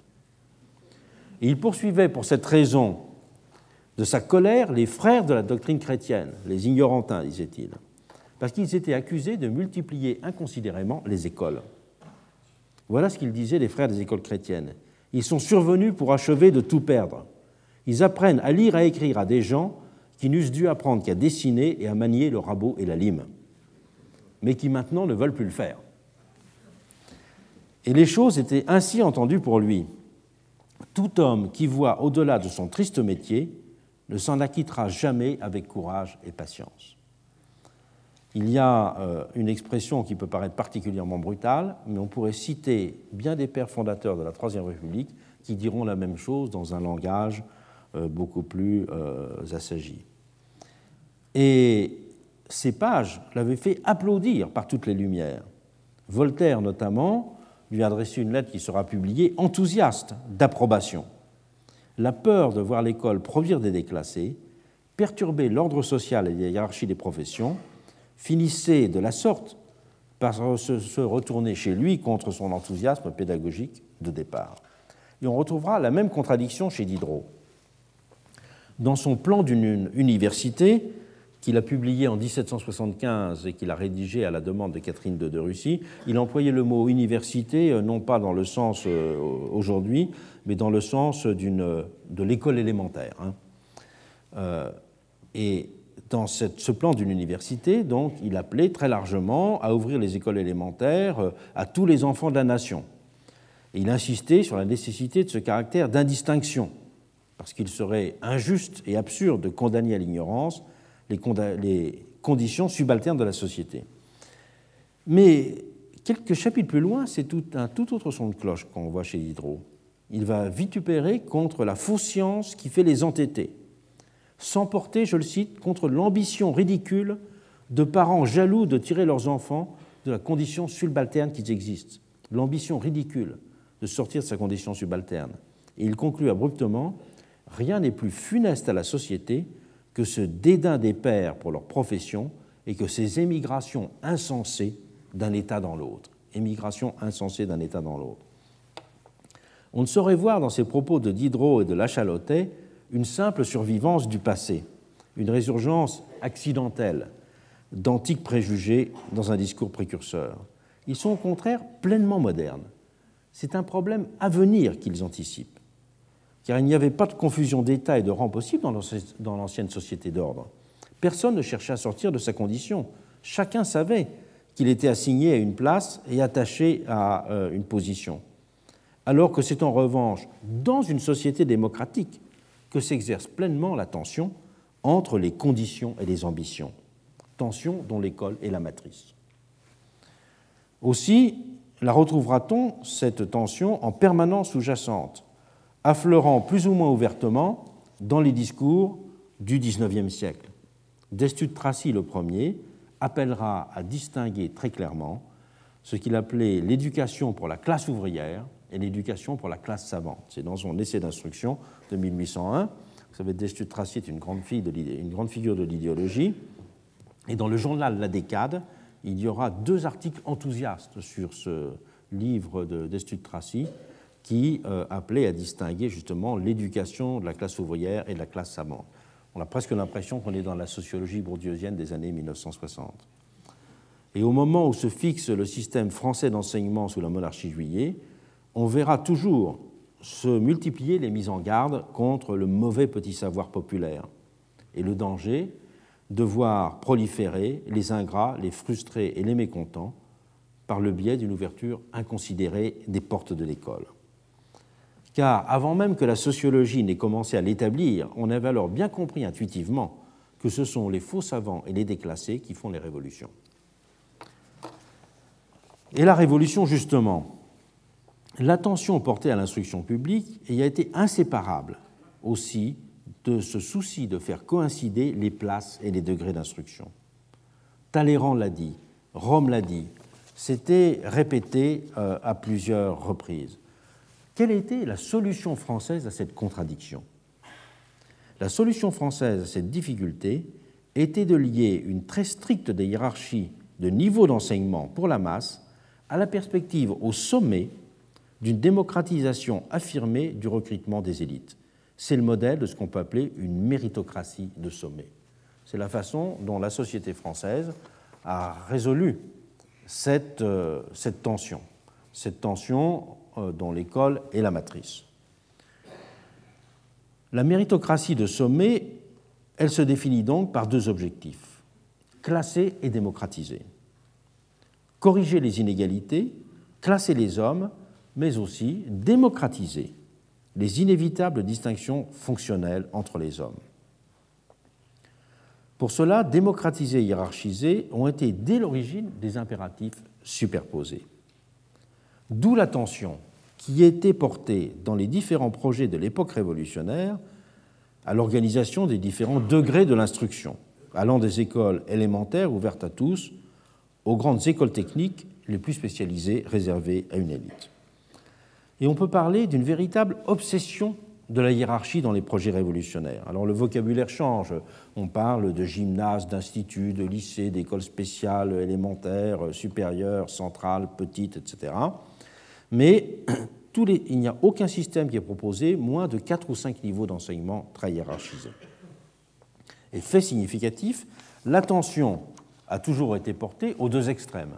Et il poursuivait pour cette raison de sa colère les frères de la doctrine chrétienne, les ignorantins, disait-il, parce qu'ils étaient accusés de multiplier inconsidérément les écoles. Voilà ce qu'ils disaient, les frères des écoles chrétiennes. Ils sont survenus pour achever de tout perdre. Ils apprennent à lire et à écrire à des gens qui n'eussent dû apprendre qu'à dessiner et à manier le rabot et la lime, mais qui maintenant ne veulent plus le faire. Et les choses étaient ainsi entendues pour lui. Tout homme qui voit au-delà de son triste métier ne s'en acquittera jamais avec courage et patience. Il y a euh, une expression qui peut paraître particulièrement brutale, mais on pourrait citer bien des pères fondateurs de la Troisième République qui diront la même chose dans un langage euh, beaucoup plus euh, assagi. Et ces pages l'avaient fait applaudir par toutes les lumières. Voltaire, notamment, lui a adressé une lettre qui sera publiée, enthousiaste d'approbation. La peur de voir l'école produire des déclassés, perturber l'ordre social et la hiérarchie des professions, finissait de la sorte par se retourner chez lui contre son enthousiasme pédagogique de départ. Et on retrouvera la même contradiction chez Diderot. Dans son plan d'une université, qu'il a publié en dix-sept cent soixante-quinze et qu'il a rédigé à la demande de Catherine de, de Russie, il employait le mot université, non pas dans le sens euh, aujourd'hui, mais dans le sens d'une, de l'école élémentaire. Hein. Euh, et dans cette, ce plan d'une université, donc, il appelait très largement à ouvrir les écoles élémentaires à tous les enfants de la nation. Et il insistait sur la nécessité de ce caractère d'indistinction, parce qu'il serait injuste et absurde de condamner à l'ignorance les, les conditions subalternes de la société. Mais quelques chapitres plus loin, c'est tout, un tout autre son de cloche qu'on voit chez Diderot. Il va vitupérer contre la fausse science qui fait les entêtés, s'emporter, je le cite, contre l'ambition ridicule de parents jaloux de tirer leurs enfants de la condition subalterne qu'ils existent, l'ambition ridicule de sortir de sa condition subalterne. Et il conclut abruptement « Rien n'est plus funeste à la société que ce dédain des pères pour leur profession et que ces émigrations insensées d'un État dans l'autre. » Émigration insensée d'un État dans l'autre. On ne saurait voir dans ces propos de Diderot et de La Chalotais une simple survivance du passé, une résurgence accidentelle d'antiques préjugés dans un discours précurseur. Ils sont au contraire pleinement modernes. C'est un problème à venir qu'ils anticipent, car il n'y avait pas de confusion d'État et de rang possible dans l'ancienne société d'ordre. Personne ne cherchait à sortir de sa condition. Chacun savait qu'il était assigné à une place et attaché à une position. Alors que c'est en revanche dans une société démocratique que s'exerce pleinement la tension entre les conditions et les ambitions, tension dont l'école est la matrice. Aussi, la retrouvera-t-on, cette tension, en permanence sous-jacente, affleurant plus ou moins ouvertement dans les discours du dix-neuvième siècle. Destutt Tracy, le premier, appellera à distinguer très clairement ce qu'il appelait l'éducation pour la classe ouvrière et l'éducation pour la classe savante. C'est dans son essai d'instruction de mille huit cent un. Vous savez, Destutt Tracy est une grande, fille de une grande figure de l'idéologie. Et dans le journal La Décade, il y aura deux articles enthousiastes sur ce livre de Destutt Tracy qui euh, appelait à distinguer justement l'éducation de la classe ouvrière et de la classe savante. On a presque l'impression qu'on est dans la sociologie bourdieusienne des années mille neuf cent soixante. Et au moment où se fixe le système français d'enseignement sous la monarchie juillet, on verra toujours se multiplier les mises en garde contre le mauvais petit savoir populaire et le danger de voir proliférer les ingrats, les frustrés et les mécontents par le biais d'une ouverture inconsidérée des portes de l'école. car avant même que la sociologie n'ait commencé à l'établir, on avait alors bien compris intuitivement que ce sont les faux savants et les déclassés qui font les révolutions. Et la révolution, justement, l'attention portée à l'instruction publique y a été inséparable aussi de ce souci de faire coïncider les places et les degrés d'instruction. Talleyrand l'a dit, Rome l'a dit, c'était répété euh, à plusieurs reprises. Quelle était la solution française à cette contradiction? La solution française à cette difficulté était de lier une très stricte hiérarchie de niveau d'enseignement pour la masse à la perspective au sommet d'une démocratisation affirmée du recrutement des élites. C'est le modèle de ce qu'on peut appeler une méritocratie de sommet. C'est la façon dont la société française a résolu cette, euh, cette tension, cette tension euh, dont l'école est la matrice. La méritocratie de sommet, elle se définit donc par deux objectifs, classer et démocratiser. Corriger les inégalités, classer les hommes, mais aussi démocratiser les inévitables distinctions fonctionnelles entre les hommes. Pour cela, démocratiser et hiérarchiser ont été dès l'origine des impératifs superposés. D'où l'attention qui était portée dans les différents projets de l'époque révolutionnaire à l'organisation des différents degrés de l'instruction, allant des écoles élémentaires ouvertes à tous aux grandes écoles techniques les plus spécialisées réservées à une élite. Et on peut parler d'une véritable obsession de la hiérarchie dans les projets révolutionnaires. Alors le vocabulaire change, on parle de gymnase, d'institut, de lycée, d'écoles spéciales, élémentaires, supérieures, centrales, petites, et cetera. Mais tous les, il n'y a aucun système qui est proposé moins de quatre ou cinq niveaux d'enseignement très hiérarchisés. Et fait significatif, l'attention a toujours été portée aux deux extrêmes.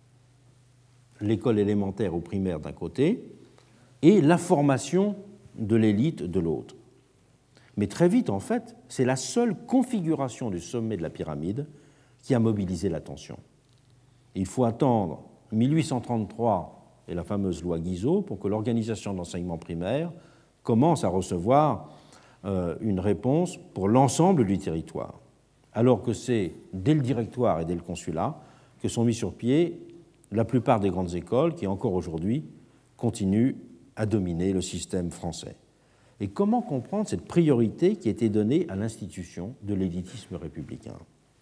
L'école élémentaire ou primaire d'un côté et la formation de l'élite de l'autre. Mais très vite, en fait, c'est la seule configuration du sommet de la pyramide qui a mobilisé l'attention. Il faut attendre mille huit cent trente-trois et la fameuse loi Guizot pour que l'organisation de l'enseignement primaire commence à recevoir euh, une réponse pour l'ensemble du territoire, alors que c'est dès le directoire et dès le consulat que sont mis sur pied la plupart des grandes écoles qui, encore aujourd'hui, continuent à dominer le système français. Et comment comprendre cette priorité qui était donnée à l'institution de l'élitisme républicain?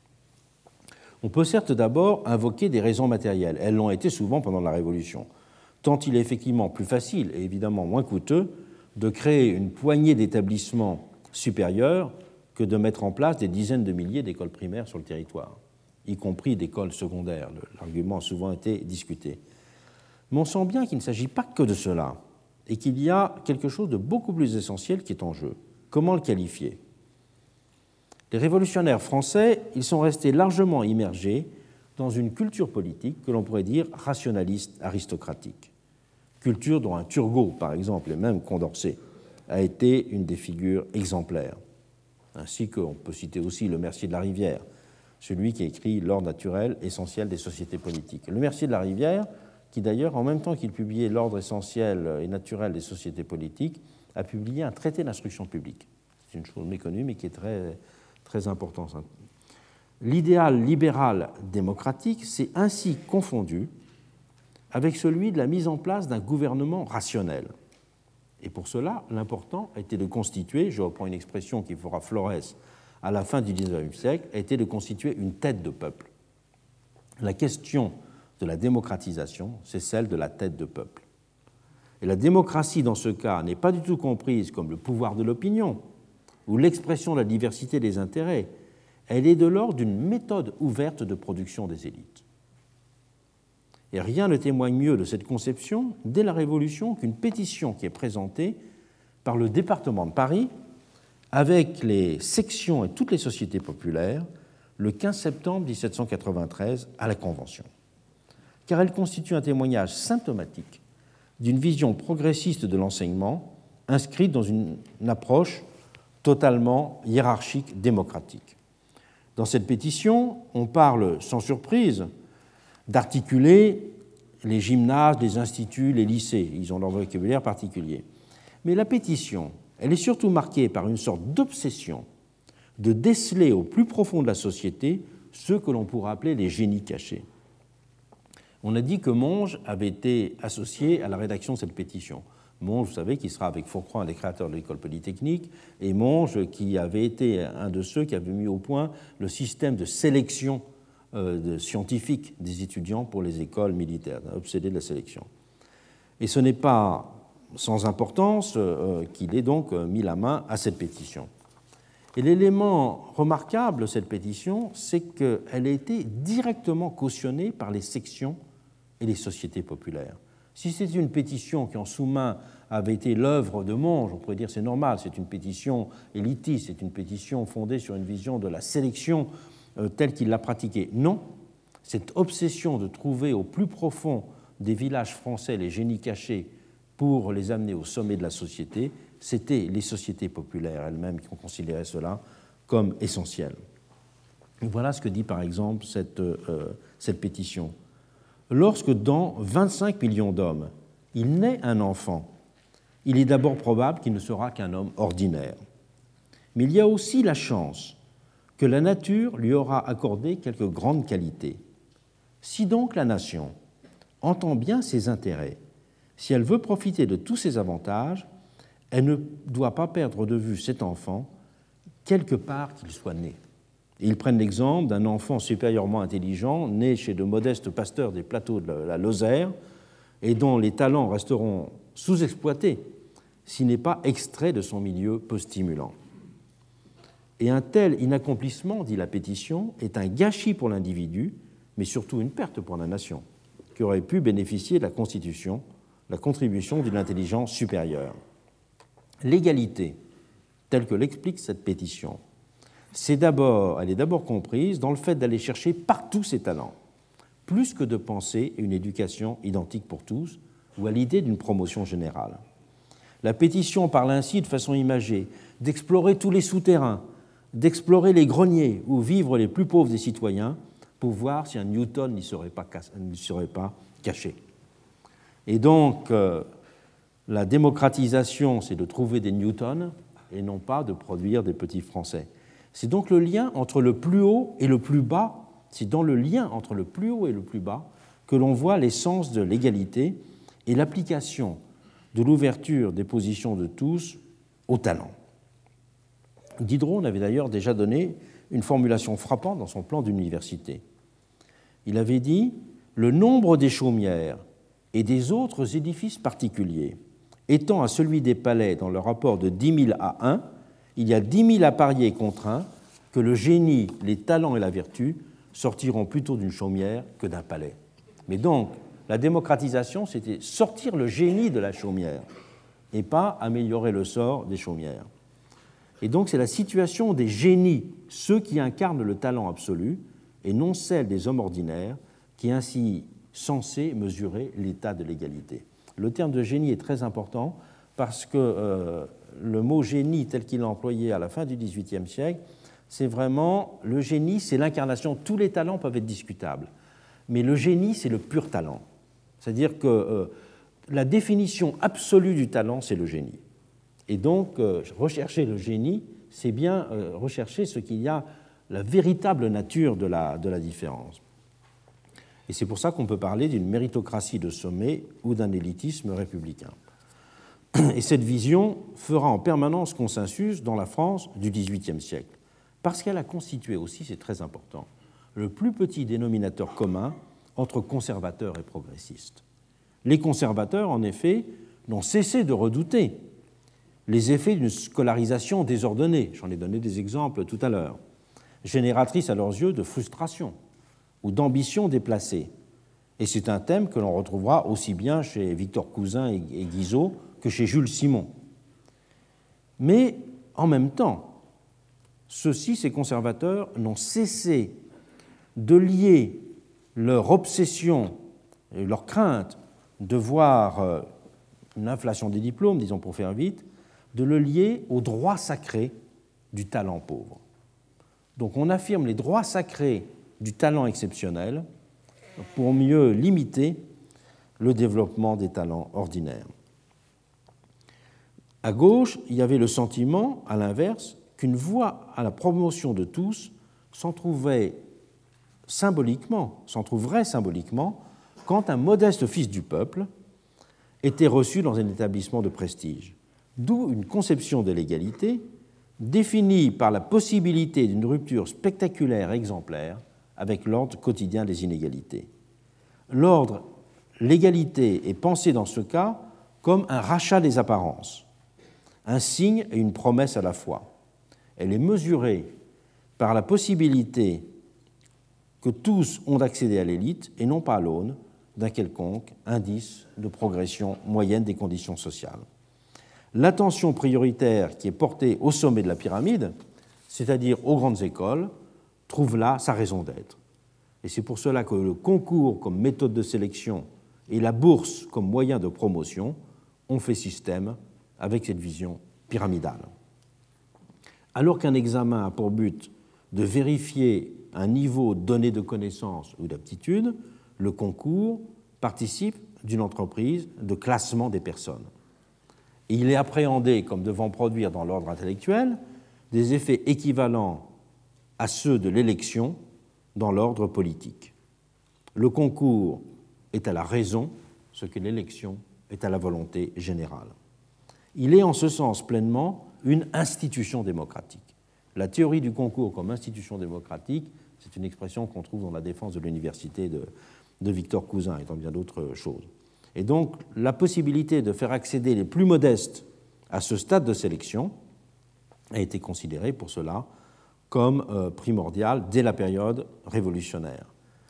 On peut certes d'abord invoquer des raisons matérielles. Elles l'ont été souvent pendant la Révolution, tant il est effectivement plus facile et évidemment moins coûteux de créer une poignée d'établissements supérieurs que de mettre en place des dizaines de milliers d'écoles primaires sur le territoire, y compris d'écoles secondaires. L'argument a souvent été discuté. Mais on sent bien qu'il ne s'agit pas que de cela, et qu'il y a quelque chose de beaucoup plus essentiel qui est en jeu. Comment le qualifier? Les révolutionnaires français, ils sont restés largement immergés dans une culture politique que l'on pourrait dire rationaliste aristocratique. Culture dont un Turgot, par exemple, et même Condorcet, a été une des figures exemplaires. Ainsi qu'on peut citer aussi le Mercier de la Rivière, celui qui a écrit L'ordre naturel essentiel des sociétés politiques. Le Mercier de la Rivière, qui d'ailleurs, en même temps qu'il publiait L'ordre essentiel et naturel des sociétés politiques, a publié un traité d'instruction publique. C'est une chose méconnue, mais qui est très, très importante. L'idéal libéral démocratique s'est ainsi confondu avec celui de la mise en place d'un gouvernement rationnel. Et pour cela, l'important a été de constituer, je reprends une expression qui fera Flores à la fin du dix-neuvième siècle, a été de constituer une tête de peuple. La question de la démocratisation, c'est celle de la tête de peuple. Et la démocratie, dans ce cas, n'est pas du tout comprise comme le pouvoir de l'opinion ou l'expression de la diversité des intérêts. Elle est de l'ordre d'une méthode ouverte de production des élites. Et rien ne témoigne mieux de cette conception dès la Révolution qu'une pétition qui est présentée par le département de Paris avec les sections et toutes les sociétés populaires le quinze septembre mille sept cent quatre-vingt-treize à la Convention. Car elle constitue un témoignage symptomatique d'une vision progressiste de l'enseignement inscrite dans une, une approche totalement hiérarchique démocratique. Dans cette pétition, on parle sans surprise d'articuler les gymnases, les instituts, les lycées. Ils ont leur vocabulaire particulier. Mais la pétition, elle est surtout marquée par une sorte d'obsession de déceler au plus profond de la société ceux que l'on pourrait appeler les génies cachés. On a dit que Monge avait été associé à la rédaction de cette pétition. Monge, vous savez, qui sera avec Fourcroy un des créateurs de l'école polytechnique, et Monge qui avait été un de ceux qui avait mis au point le système de sélection euh, de scientifique des étudiants pour les écoles militaires, obsédé de la sélection. Et ce n'est pas sans importance euh, qu'il ait donc mis la main à cette pétition. Et l'élément remarquable de cette pétition, c'est qu'elle a été directement cautionnée par les sections et les sociétés populaires. Si c'était une pétition qui en sous-main avait été l'œuvre de Monge, on pourrait dire c'est normal, c'est une pétition élitiste, c'est une pétition fondée sur une vision de la sélection euh, telle qu'il l'a pratiquée. Non, cette obsession de trouver au plus profond des villages français les génies cachés pour les amener au sommet de la société, c'était les sociétés populaires elles-mêmes qui ont considéré cela comme essentiel. Et voilà ce que dit par exemple cette, euh, cette pétition. Lorsque dans vingt-cinq millions d'hommes, il naît un enfant, il est d'abord probable qu'il ne sera qu'un homme ordinaire. Mais il y a aussi la chance que la nature lui aura accordé quelques grandes qualités. Si donc la nation entend bien ses intérêts, si elle veut profiter de tous ses avantages, elle ne doit pas perdre de vue cet enfant quelque part qu'il soit né. Et ils prennent l'exemple d'un enfant supérieurement intelligent, né chez de modestes pasteurs des plateaux de la Lozère, et dont les talents resteront sous-exploités s'il n'est pas extrait de son milieu peu stimulant. Et un tel inaccomplissement, dit la pétition, est un gâchis pour l'individu, mais surtout une perte pour la nation, qui aurait pu bénéficier de la Constitution, la contribution d'une intelligence supérieure. L'égalité, telle que l'explique cette pétition, c'est d'abord, elle est d'abord comprise dans le fait d'aller chercher partout ses talents, plus que de penser à une éducation identique pour tous ou à l'idée d'une promotion générale. La pétition parle ainsi de façon imagée d'explorer tous les souterrains, d'explorer les greniers où vivent les plus pauvres des citoyens pour voir si un Newton n'y serait pas, n'y serait pas caché. Et donc, euh, la démocratisation, c'est de trouver des Newtons et non pas de produire des petits Français. C'est donc le lien entre le plus haut et le plus bas, c'est dans le lien entre le plus haut et le plus bas que l'on voit l'essence de l'égalité et l'application de l'ouverture des positions de tous au talent. Diderot avait d'ailleurs déjà donné une formulation frappante dans son plan d'université. Il avait dit « Le nombre des chaumières et des autres édifices particuliers étant à celui des palais dans le rapport de dix mille à un, il y a dix mille à parier contre un que le génie, les talents et la vertu sortiront plutôt d'une chaumière que d'un palais. » Mais donc, la démocratisation, c'était sortir le génie de la chaumière et pas améliorer le sort des chaumières. Et donc, c'est la situation des génies, ceux qui incarnent le talent absolu, et non celle des hommes ordinaires, qui est ainsi censée mesurer l'état de l'égalité. Le terme de génie est très important parce que euh, le mot génie tel qu'il est employé à la fin du dix-huitième siècle, c'est vraiment, le génie, c'est l'incarnation, tous les talents peuvent être discutables, mais le génie, c'est le pur talent. C'est-à-dire que euh, la définition absolue du talent, c'est le génie. Et donc, euh, rechercher le génie, c'est bien euh, rechercher ce qu'il y a, la véritable nature de la, de la différence. Et c'est pour ça qu'on peut parler d'une méritocratie de sommet ou d'un élitisme républicain. Et cette vision fera en permanence consensus dans la France du dix-huitième siècle, parce qu'elle a constitué aussi, c'est très important, le plus petit dénominateur commun entre conservateurs et progressistes. Les conservateurs, en effet, n'ont cessé de redouter les effets d'une scolarisation désordonnée, j'en ai donné des exemples tout à l'heure, génératrice à leurs yeux de frustration ou d'ambition déplacée. Et c'est un thème que l'on retrouvera aussi bien chez Victor Cousin et Guizot que chez Jules Simon. Mais en même temps, ceux-ci, ces conservateurs, n'ont cessé de lier leur obsession et leur crainte de voir une inflation des diplômes, disons pour faire vite, de le lier au droit sacré du talent pauvre. Donc on affirme les droits sacrés du talent exceptionnel pour mieux limiter le développement des talents ordinaires. À gauche, il y avait le sentiment, à l'inverse, qu'une voie à la promotion de tous s'en trouvait symboliquement, s'en trouverait symboliquement quand un modeste fils du peuple était reçu dans un établissement de prestige. D'où une conception de l'égalité définie par la possibilité d'une rupture spectaculaire et exemplaire avec l'ordre quotidien des inégalités. L'ordre, l'égalité est pensée dans ce cas comme un rachat des apparences, un signe et une promesse à la fois. Elle est mesurée par la possibilité que tous ont d'accéder à l'élite et non pas à l'aune d'un quelconque indice de progression moyenne des conditions sociales. L'attention prioritaire qui est portée au sommet de la pyramide, c'est-à-dire aux grandes écoles, trouve là sa raison d'être. Et c'est pour cela que le concours comme méthode de sélection et la bourse comme moyen de promotion ont fait système avec cette vision pyramidale. Alors qu'un examen a pour but de vérifier un niveau donné de connaissance ou d'aptitude, le concours participe d'une entreprise de classement des personnes. Et il est appréhendé comme devant produire dans l'ordre intellectuel des effets équivalents à ceux de l'élection dans l'ordre politique. Le concours est à la raison ce que l'élection est à la volonté générale. Il est en ce sens pleinement une institution démocratique. La théorie du concours comme institution démocratique, c'est une expression qu'on trouve dans la défense de l'université de, de Victor Cousin et dans bien d'autres choses. Et donc, la possibilité de faire accéder les plus modestes à ce stade de sélection a été considérée pour cela comme euh, primordiale dès la période révolutionnaire.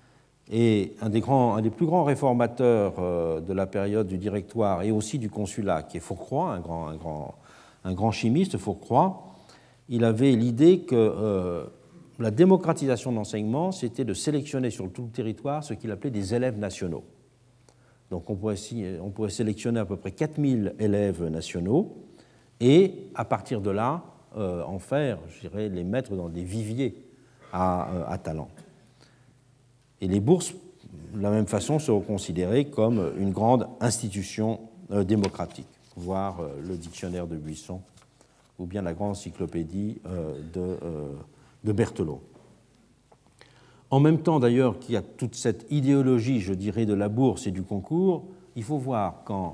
Et un des, grands, un des plus grands réformateurs euh, de la période du directoire et aussi du consulat, qui est Fourcroy, un grand, un grand, un grand chimiste, Fourcroy, il avait l'idée que euh, la démocratisation de l'enseignement, c'était de sélectionner sur tout le territoire ce qu'il appelait des élèves nationaux. Donc on pourrait, on pourrait sélectionner à peu près quatre mille élèves nationaux et à partir de là, euh, en faire, je dirais, les mettre dans des viviers à, à talent. Et les bourses, de la même façon, seront considérées comme une grande institution euh, démocratique, voire euh, le dictionnaire de Buisson ou bien la grande encyclopédie euh, de, euh, de Berthelot. En même temps, d'ailleurs, qu'il y a toute cette idéologie, je dirais, de la bourse et du concours, il faut voir, quand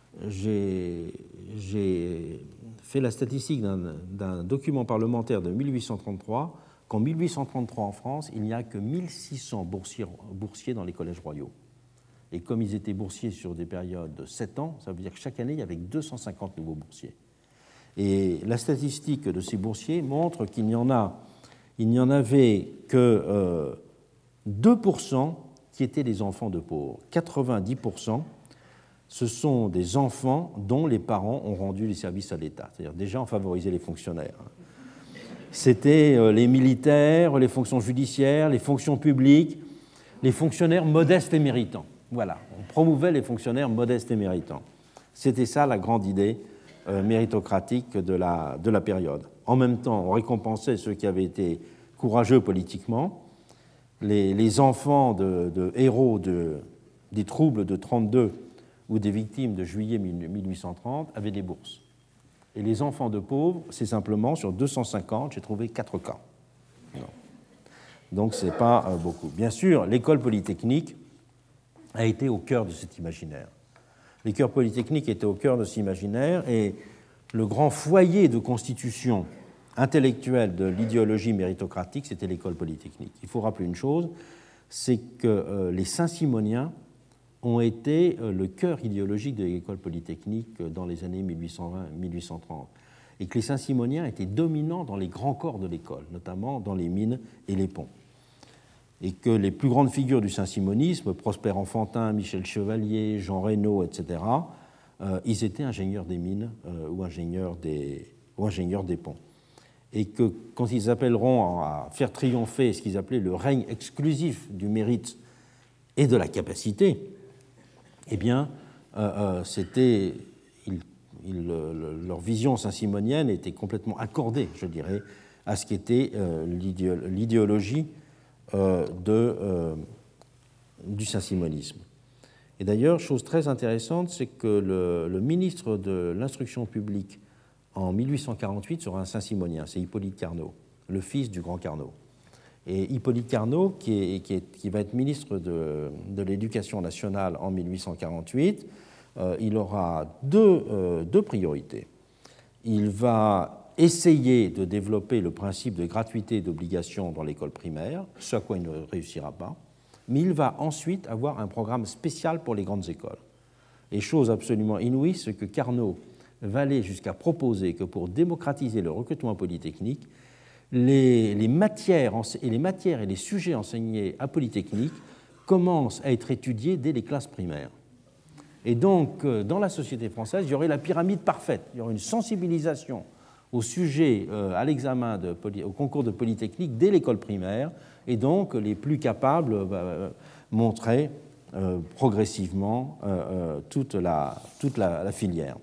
j'ai, j'ai fait la statistique d'un, d'un document parlementaire de mille huit cent trente-trois, qu'en mille huit cent trente-trois, en France, il n'y a que mille six cents boursiers, boursiers dans les collèges royaux. Et comme ils étaient boursiers sur des périodes de sept ans, ça veut dire que chaque année, il y avait deux cent cinquante nouveaux boursiers. Et la statistique de ces boursiers montre qu'il n'y en a il n'y en avait que euh, deux pour cent qui étaient des enfants de pauvres. quatre-vingt-dix pour cent, ce sont des enfants dont les parents ont rendu les services à l'État. C'est-à-dire déjà on favorisait les fonctionnaires. C'était euh, les militaires, les fonctions judiciaires, les fonctions publiques, les fonctionnaires modestes et méritants. Voilà, on promouvait les fonctionnaires modestes et méritants. C'était ça la grande idée euh, méritocratique de la, de la période. En même temps, on récompensait ceux qui avaient été courageux politiquement. Les, les enfants de, de héros de, des troubles de trente-deux ou des victimes de juillet mille huit cent trente avaient des bourses. Et les enfants de pauvres, c'est simplement sur deux cent cinquante, j'ai trouvé quatre cas. Non. Donc ce n'est pas euh, beaucoup. Bien sûr, l'école polytechnique a été au cœur de cet imaginaire. L'école polytechnique était au cœur de cet imaginaire et le grand foyer de constitution intellectuelle de l'idéologie méritocratique, c'était l'école polytechnique. Il faut rappeler une chose, c'est que euh, les Saint-Simoniens ont été euh, le cœur idéologique de l'école polytechnique dans les années mille huit cent vingt mille huit cent trente, et que les Saint-Simoniens étaient dominants dans les grands corps de l'école, notamment dans les mines et les ponts. Et que les plus grandes figures du saint-simonisme, Prosper Enfantin, Michel Chevalier, Jean Reynaud, et cetera, euh, ils étaient ingénieurs des mines euh, ou, ingénieurs des, ou ingénieurs des ponts. Et que quand ils appelleront à faire triompher ce qu'ils appelaient le règne exclusif du mérite et de la capacité, eh bien, euh, euh, c'était, il, il, le, leur vision saint-simonienne était complètement accordée, je dirais, à ce qu'était euh, l'idéologie euh, de, euh, du saint-simonisme. Et d'ailleurs, chose très intéressante, c'est que le, le ministre de l'Instruction publique en mille huit cent quarante-huit sera un Saint-Simonien, c'est Hippolyte Carnot, le fils du grand Carnot. Et Hippolyte Carnot, qui, est, qui, est, qui va être ministre de, de l'Éducation nationale en mille huit cent quarante-huit, euh, il aura deux, euh, deux priorités. Il va essayer de développer le principe de gratuité et d'obligation dans l'école primaire, ce à quoi il ne réussira pas, mais il va ensuite avoir un programme spécial pour les grandes écoles. Et chose absolument inouïe, c'est que Carnot va aller jusqu'à proposer que pour démocratiser le recrutement polytechnique, les, les, matières, et les matières et les sujets enseignés à Polytechnique commencent à être étudiés dès les classes primaires. Et donc, dans la société française, il y aurait la pyramide parfaite. Il y aurait une sensibilisation au sujet, euh, à l'examen, de, au concours de Polytechnique dès l'école primaire, et donc les plus capables euh, montraient euh, progressivement euh, euh, toute, la, toute la, la filière.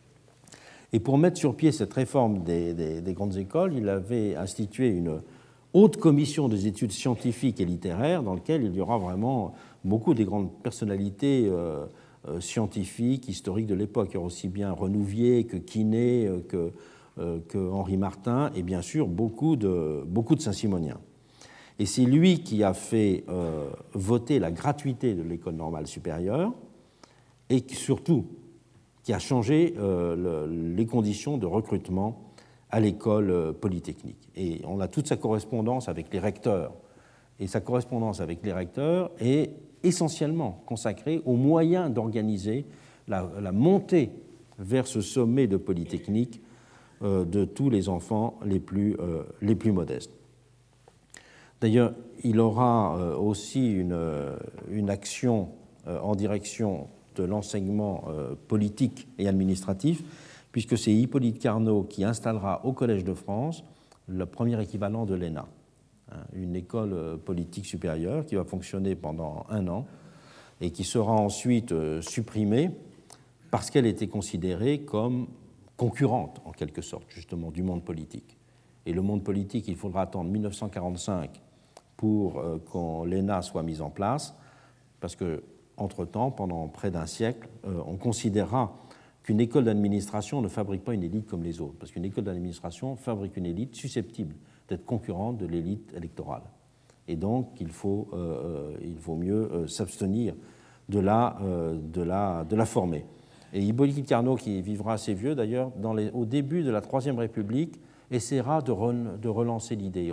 Et pour mettre sur pied cette réforme des, des, des grandes écoles, il avait institué une haute commission des études scientifiques et littéraires dans laquelle il y aura vraiment beaucoup des grandes personnalités euh, euh, scientifiques, historiques de l'époque, aussi bien Renouvier que Quinet, euh, que, euh, que Henri Martin, et bien sûr beaucoup de, beaucoup de Saint-Simoniens. Et c'est lui qui a fait euh, voter la gratuité de l'école normale supérieure et qui, surtout, qui a changé euh, le, les conditions de recrutement à l'école euh, polytechnique. Et on a toute sa correspondance avec les recteurs. Et sa correspondance avec les recteurs est essentiellement consacrée aux moyens d'organiser la, la montée vers ce sommet de Polytechnique euh, de tous les enfants les plus, euh, les plus modestes. D'ailleurs, il aura euh, aussi une, une action euh, en direction de l'enseignement euh, politique et administratif, puisque c'est Hippolyte Carnot qui installera au Collège de France le premier équivalent de l'E N A, hein, une école euh, politique supérieure qui va fonctionner pendant un an et qui sera ensuite euh, supprimée parce qu'elle était considérée comme concurrente, en quelque sorte, justement, du monde politique. Et le monde politique, il faudra attendre mille neuf cent quarante-cinq pour euh, que l'E N A soit mise en place, parce que entre-temps, pendant près d'un siècle, euh, on considérera qu'une école d'administration ne fabrique pas une élite comme les autres, parce qu'une école d'administration fabrique une élite susceptible d'être concurrente de l'élite électorale. Et donc, il faut, euh, il vaut mieux euh, s'abstenir de la, euh, de, la, de la former. Et Hippolyte Carnot, qui vivra assez vieux d'ailleurs, dans les, au début de la Troisième République, essaiera de, re, de relancer l'idée.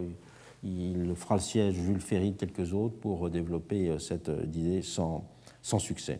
Il fera le siège Jules Ferry de quelques autres pour développer cette idée sans, sans succès.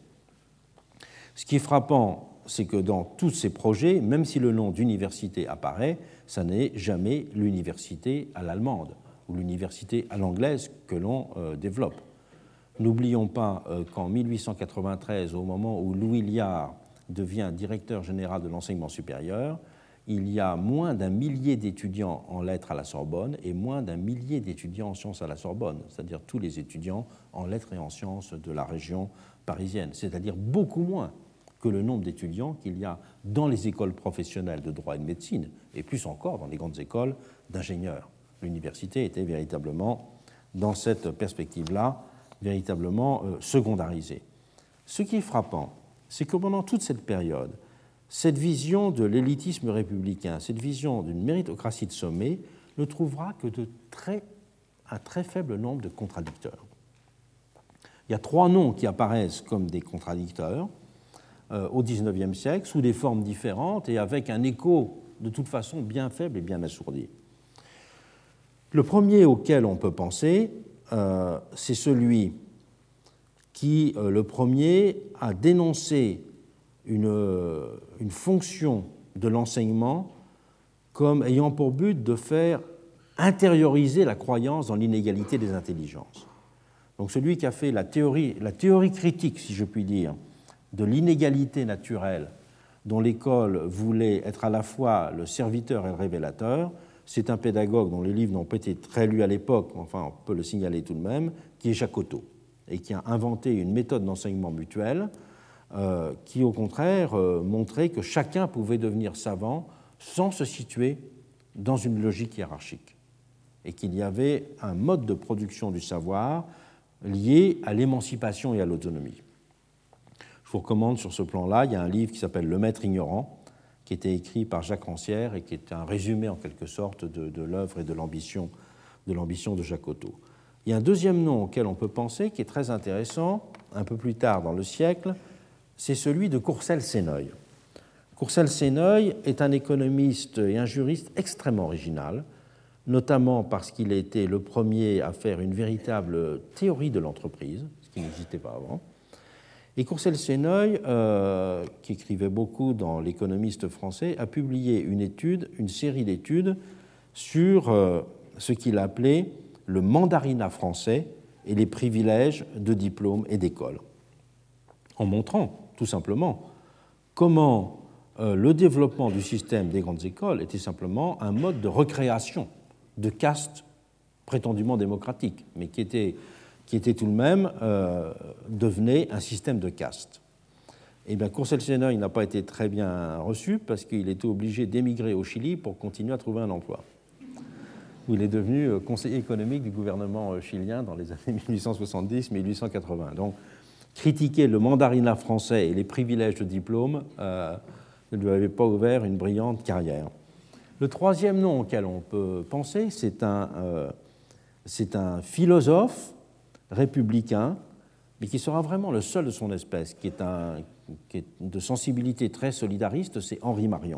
Ce qui est frappant, c'est que dans tous ces projets, même si le nom d'université apparaît, ça n'est jamais l'université à l'allemande ou l'université à l'anglaise que l'on euh, développe. N'oublions pas euh, qu'en mille huit cent quatre-vingt-treize, au moment où Louis Liard devient directeur général de l'enseignement supérieur, il y a moins d'un millier d'étudiants en lettres à la Sorbonne et moins d'un millier d'étudiants en sciences à la Sorbonne, c'est-à-dire tous les étudiants en lettres et en sciences de la région parisienne, c'est-à-dire beaucoup moins que le nombre d'étudiants qu'il y a dans les écoles professionnelles de droit et de médecine, et plus encore dans les grandes écoles d'ingénieurs. L'université était véritablement, dans cette perspective-là, véritablement euh, secondarisée. Ce qui est frappant, c'est que pendant toute cette période, cette vision de l'élitisme républicain, cette vision d'une méritocratie de sommet, ne trouvera que de très, un très faible nombre de contradicteurs. Il y a trois noms qui apparaissent comme des contradicteurs euh, au dix-neuvième siècle, sous des formes différentes et avec un écho de toute façon bien faible et bien assourdi. Le premier auquel on peut penser, euh, c'est celui qui, euh, le premier, a dénoncé Une, une fonction de l'enseignement comme ayant pour but de faire intérioriser la croyance dans l'inégalité des intelligences. Donc celui qui a fait la théorie, la théorie critique, si je puis dire, de l'inégalité naturelle dont l'école voulait être à la fois le serviteur et le révélateur, c'est un pédagogue dont les livres n'ont pas été très lus à l'époque, enfin on peut le signaler tout de même, qui est Jacques Otto, et qui a inventé une méthode d'enseignement mutuel Euh, qui, au contraire, euh, montrait que chacun pouvait devenir savant sans se situer dans une logique hiérarchique, et qu'il y avait un mode de production du savoir lié à l'émancipation et à l'autonomie. vous recommande sur ce plan-là, il y a un livre qui s'appelle Le Maître ignorant, qui a été écrit par Jacques Rancière et qui est un résumé en quelque sorte de, de l'œuvre et de l'ambition de, l'ambition de Jacques Cocteau. Il y a un deuxième nom auquel on peut penser, qui est très intéressant, un peu plus tard dans le siècle, c'est celui de Courcelles-Séneuil. Courcelles-Séneuil est un économiste et un juriste extrêmement original, notamment parce qu'il a été le premier à faire une véritable théorie de l'entreprise, ce qui n'existait pas avant. Et Courcelles-Séneuil, euh, qui écrivait beaucoup dans l'Économiste français, a publié une étude, une série d'études sur euh, ce qu'il appelait le mandarinat français et les privilèges de diplôme et d'école, en montrant tout simplement comment euh, le développement du système des grandes écoles était simplement un mode de recréation de castes prétendument démocratiques, mais qui était, qui était tout de même euh, devenait un système de castes. Eh bien, Courcelles-Séneuil n'a pas été très bien reçu parce qu'il était obligé d'émigrer au Chili pour continuer à trouver un emploi, où il est devenu conseiller économique du gouvernement chilien dans les années mille huit cent soixante-dix à mille huit cent quatre-vingts. Donc, critiquer le mandarinat français et les privilèges de diplôme euh, ne lui avait pas ouvert une brillante carrière. Le troisième nom auquel on peut penser, c'est un, euh, c'est un philosophe républicain, mais qui sera vraiment le seul de son espèce, qui est, un, qui est de sensibilité très solidariste, c'est Henri Marion.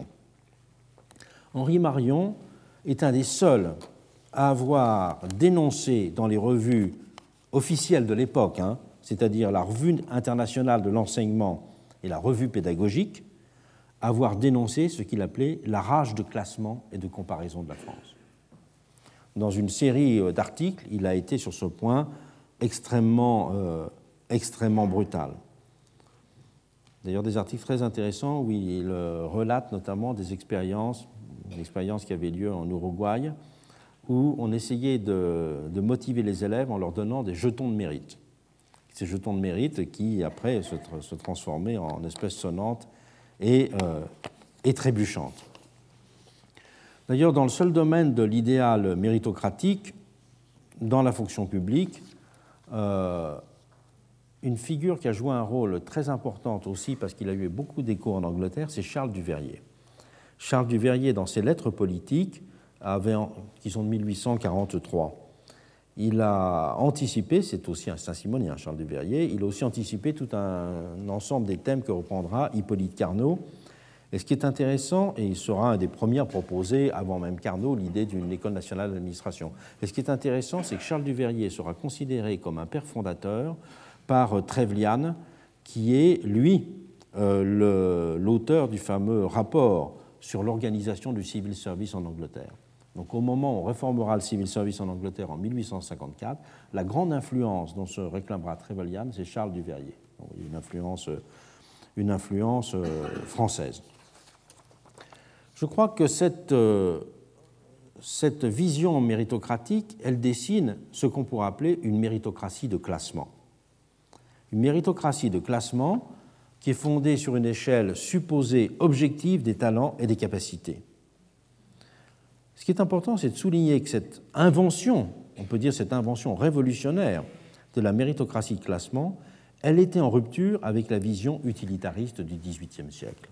Henri Marion est un des seuls à avoir dénoncé dans les revues officielles de l'époque, hein, c'est-à-dire la Revue internationale de l'enseignement et la Revue pédagogique, avoir dénoncé ce qu'il appelait la rage de classement et de comparaison de la France. Dans une série d'articles, il a été sur ce point extrêmement, euh, extrêmement brutal. D'ailleurs, des articles très intéressants où il relate notamment des expériences, une expérience qui avait lieu en Uruguay, où on essayait de, de motiver les élèves en leur donnant des jetons de mérite. Ces jetons de mérite qui, après, se, se transformaient en espèces sonnantes et, euh, et trébuchantes. D'ailleurs, dans le seul domaine de l'idéal méritocratique, dans la fonction publique, euh, une figure qui a joué un rôle très important aussi, parce qu'il a eu beaucoup d'écho en Angleterre, c'est Charles Duveyrier. Charles Duveyrier, dans ses lettres politiques, avait, qui sont de mille huit cent quarante-trois, il a anticipé, c'est aussi un Saint-Simonien, Charles Duveyrier, il a aussi anticipé tout un ensemble des thèmes que reprendra Hippolyte Carnot. Et ce qui est intéressant, et il sera un des premiers à proposer, avant même Carnot, l'idée d'une école nationale d'administration. Et ce qui est intéressant, c'est que Charles Duveyrier sera considéré comme un père fondateur par Trevelyan, qui est, lui, euh, l'auteur du fameux rapport sur l'organisation du civil service en Angleterre. Donc au moment où on réformera le civil service en Angleterre en mille huit cent cinquante-quatre, la grande influence dont se réclamera Trevelyan, c'est Charles Duveyrier, donc une influence, une influence euh, française. Je crois que cette, euh, cette vision méritocratique, elle dessine ce qu'on pourrait appeler une méritocratie de classement. Une méritocratie de classement qui est fondée sur une échelle supposée objective des talents et des capacités. Ce qui est important, c'est de souligner que cette invention, on peut dire cette invention révolutionnaire de la méritocratie de classement, elle était en rupture avec la vision utilitariste du dix-huitième siècle.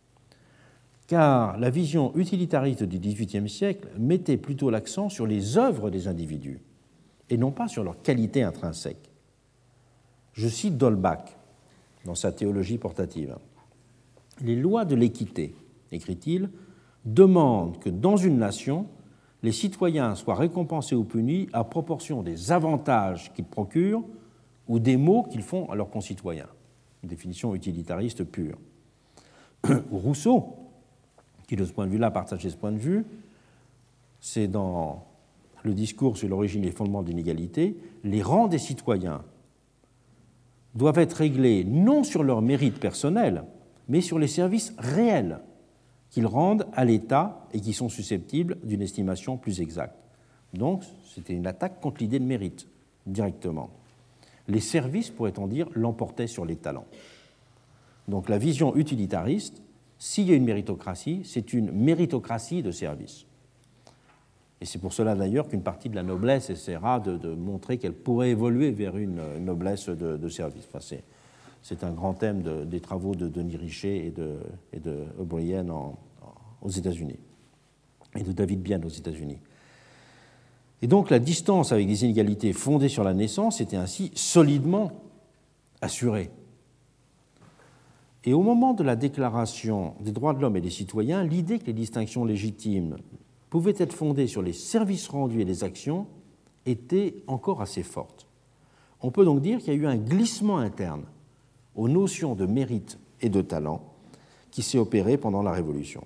Car la vision utilitariste du dix-huitième siècle mettait plutôt l'accent sur les œuvres des individus et non pas sur leur qualité intrinsèque. Je cite d'Holbach dans sa théologie portative. « Les lois de l'équité, écrit-il, demandent que dans une nation, les citoyens soient récompensés ou punis à proportion des avantages qu'ils procurent ou des maux qu'ils font à leurs concitoyens. » Une définition utilitariste pure. Rousseau, qui de ce point de vue-là partageait ce point de vue, c'est dans le discours sur l'origine et les fondements de l'inégalité, les rangs des citoyens doivent être réglés non sur leur mérite personnel, mais sur les services réels qu'ils rendent à l'État et qui sont susceptibles d'une estimation plus exacte. Donc, c'était une attaque contre l'idée de mérite, directement. Les services, pourrait-on dire, l'emportaient sur les talents. Donc, la vision utilitariste, s'il y a une méritocratie, c'est une méritocratie de services. Et c'est pour cela, d'ailleurs, qu'une partie de la noblesse essaiera de, de montrer qu'elle pourrait évoluer vers une noblesse de, de service. Enfin, c'est, C'est un grand thème de, des travaux de Denis Richet et de, et de O'Brien en, en, aux États-Unis, et de David Bien aux États-Unis. Et donc la distance avec des inégalités fondées sur la naissance était ainsi solidement assurée. Et au moment de la Déclaration des droits de l'homme et des citoyens, l'idée que les distinctions légitimes pouvaient être fondées sur les services rendus et les actions était encore assez forte. On peut donc dire qu'il y a eu un glissement interne aux notions de mérite et de talent qui s'est opéré pendant la Révolution.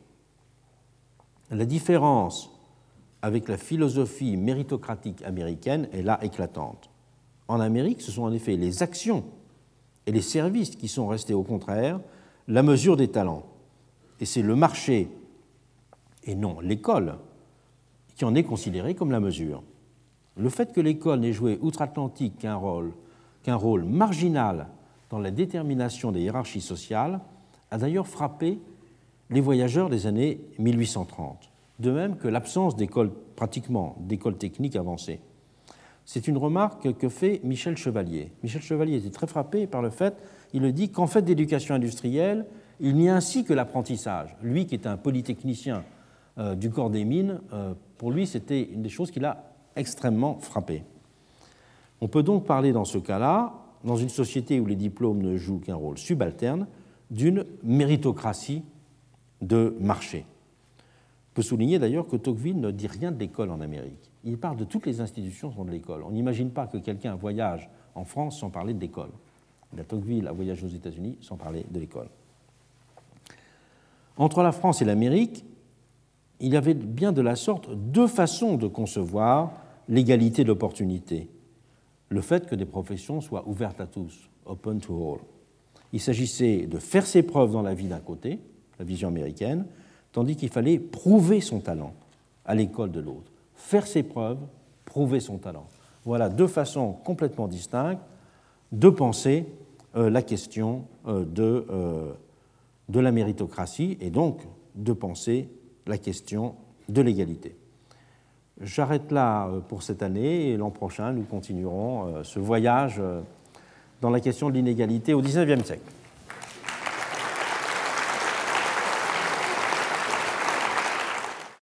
La différence avec la philosophie méritocratique américaine est là éclatante. En Amérique, ce sont en effet les actions et les services qui sont restés au contraire la mesure des talents. Et c'est le marché, et non l'école, qui en est considéré comme la mesure. Le fait que l'école n'ait joué outre-Atlantique qu'un rôle, qu'un rôle marginal dans la détermination des hiérarchies sociales a d'ailleurs frappé les voyageurs des années mille huit cent trente, de même que l'absence d'école, pratiquement d'école technique avancée. C'est une remarque que fait Michel Chevalier. Michel Chevalier était très frappé par le fait, il le dit, qu'en fait d'éducation industrielle, il n'y a ainsi que l'apprentissage. Lui qui est un polytechnicien euh, du corps des mines, euh, pour lui c'était une des choses qui l'a extrêmement frappé. On peut donc parler dans ce cas-là, dans une société où les diplômes ne jouent qu'un rôle subalterne, d'une méritocratie de marché. On peut souligner d'ailleurs que Tocqueville ne dit rien de l'école en Amérique. Il parle de toutes les institutions qui sont de l'école. On n'imagine pas que quelqu'un voyage en France sans parler de l'école. La Tocqueville a voyagé aux États-Unis sans parler de l'école. Entre la France et l'Amérique, il y avait bien de la sorte deux façons de concevoir l'égalité d'opportunité. Le fait que des professions soient ouvertes à tous, open to all. Il s'agissait de faire ses preuves dans la vie d'un côté, la vision américaine, tandis qu'il fallait prouver son talent à l'école de l'autre. Faire ses preuves, prouver son talent. Voilà deux façons complètement distinctes de penser euh, la question euh, de, euh, de la méritocratie et donc de penser la question de l'égalité. J'arrête là pour cette année et l'an prochain, nous continuerons euh, ce voyage euh, dans la question de l'inégalité au dix-neuvième siècle.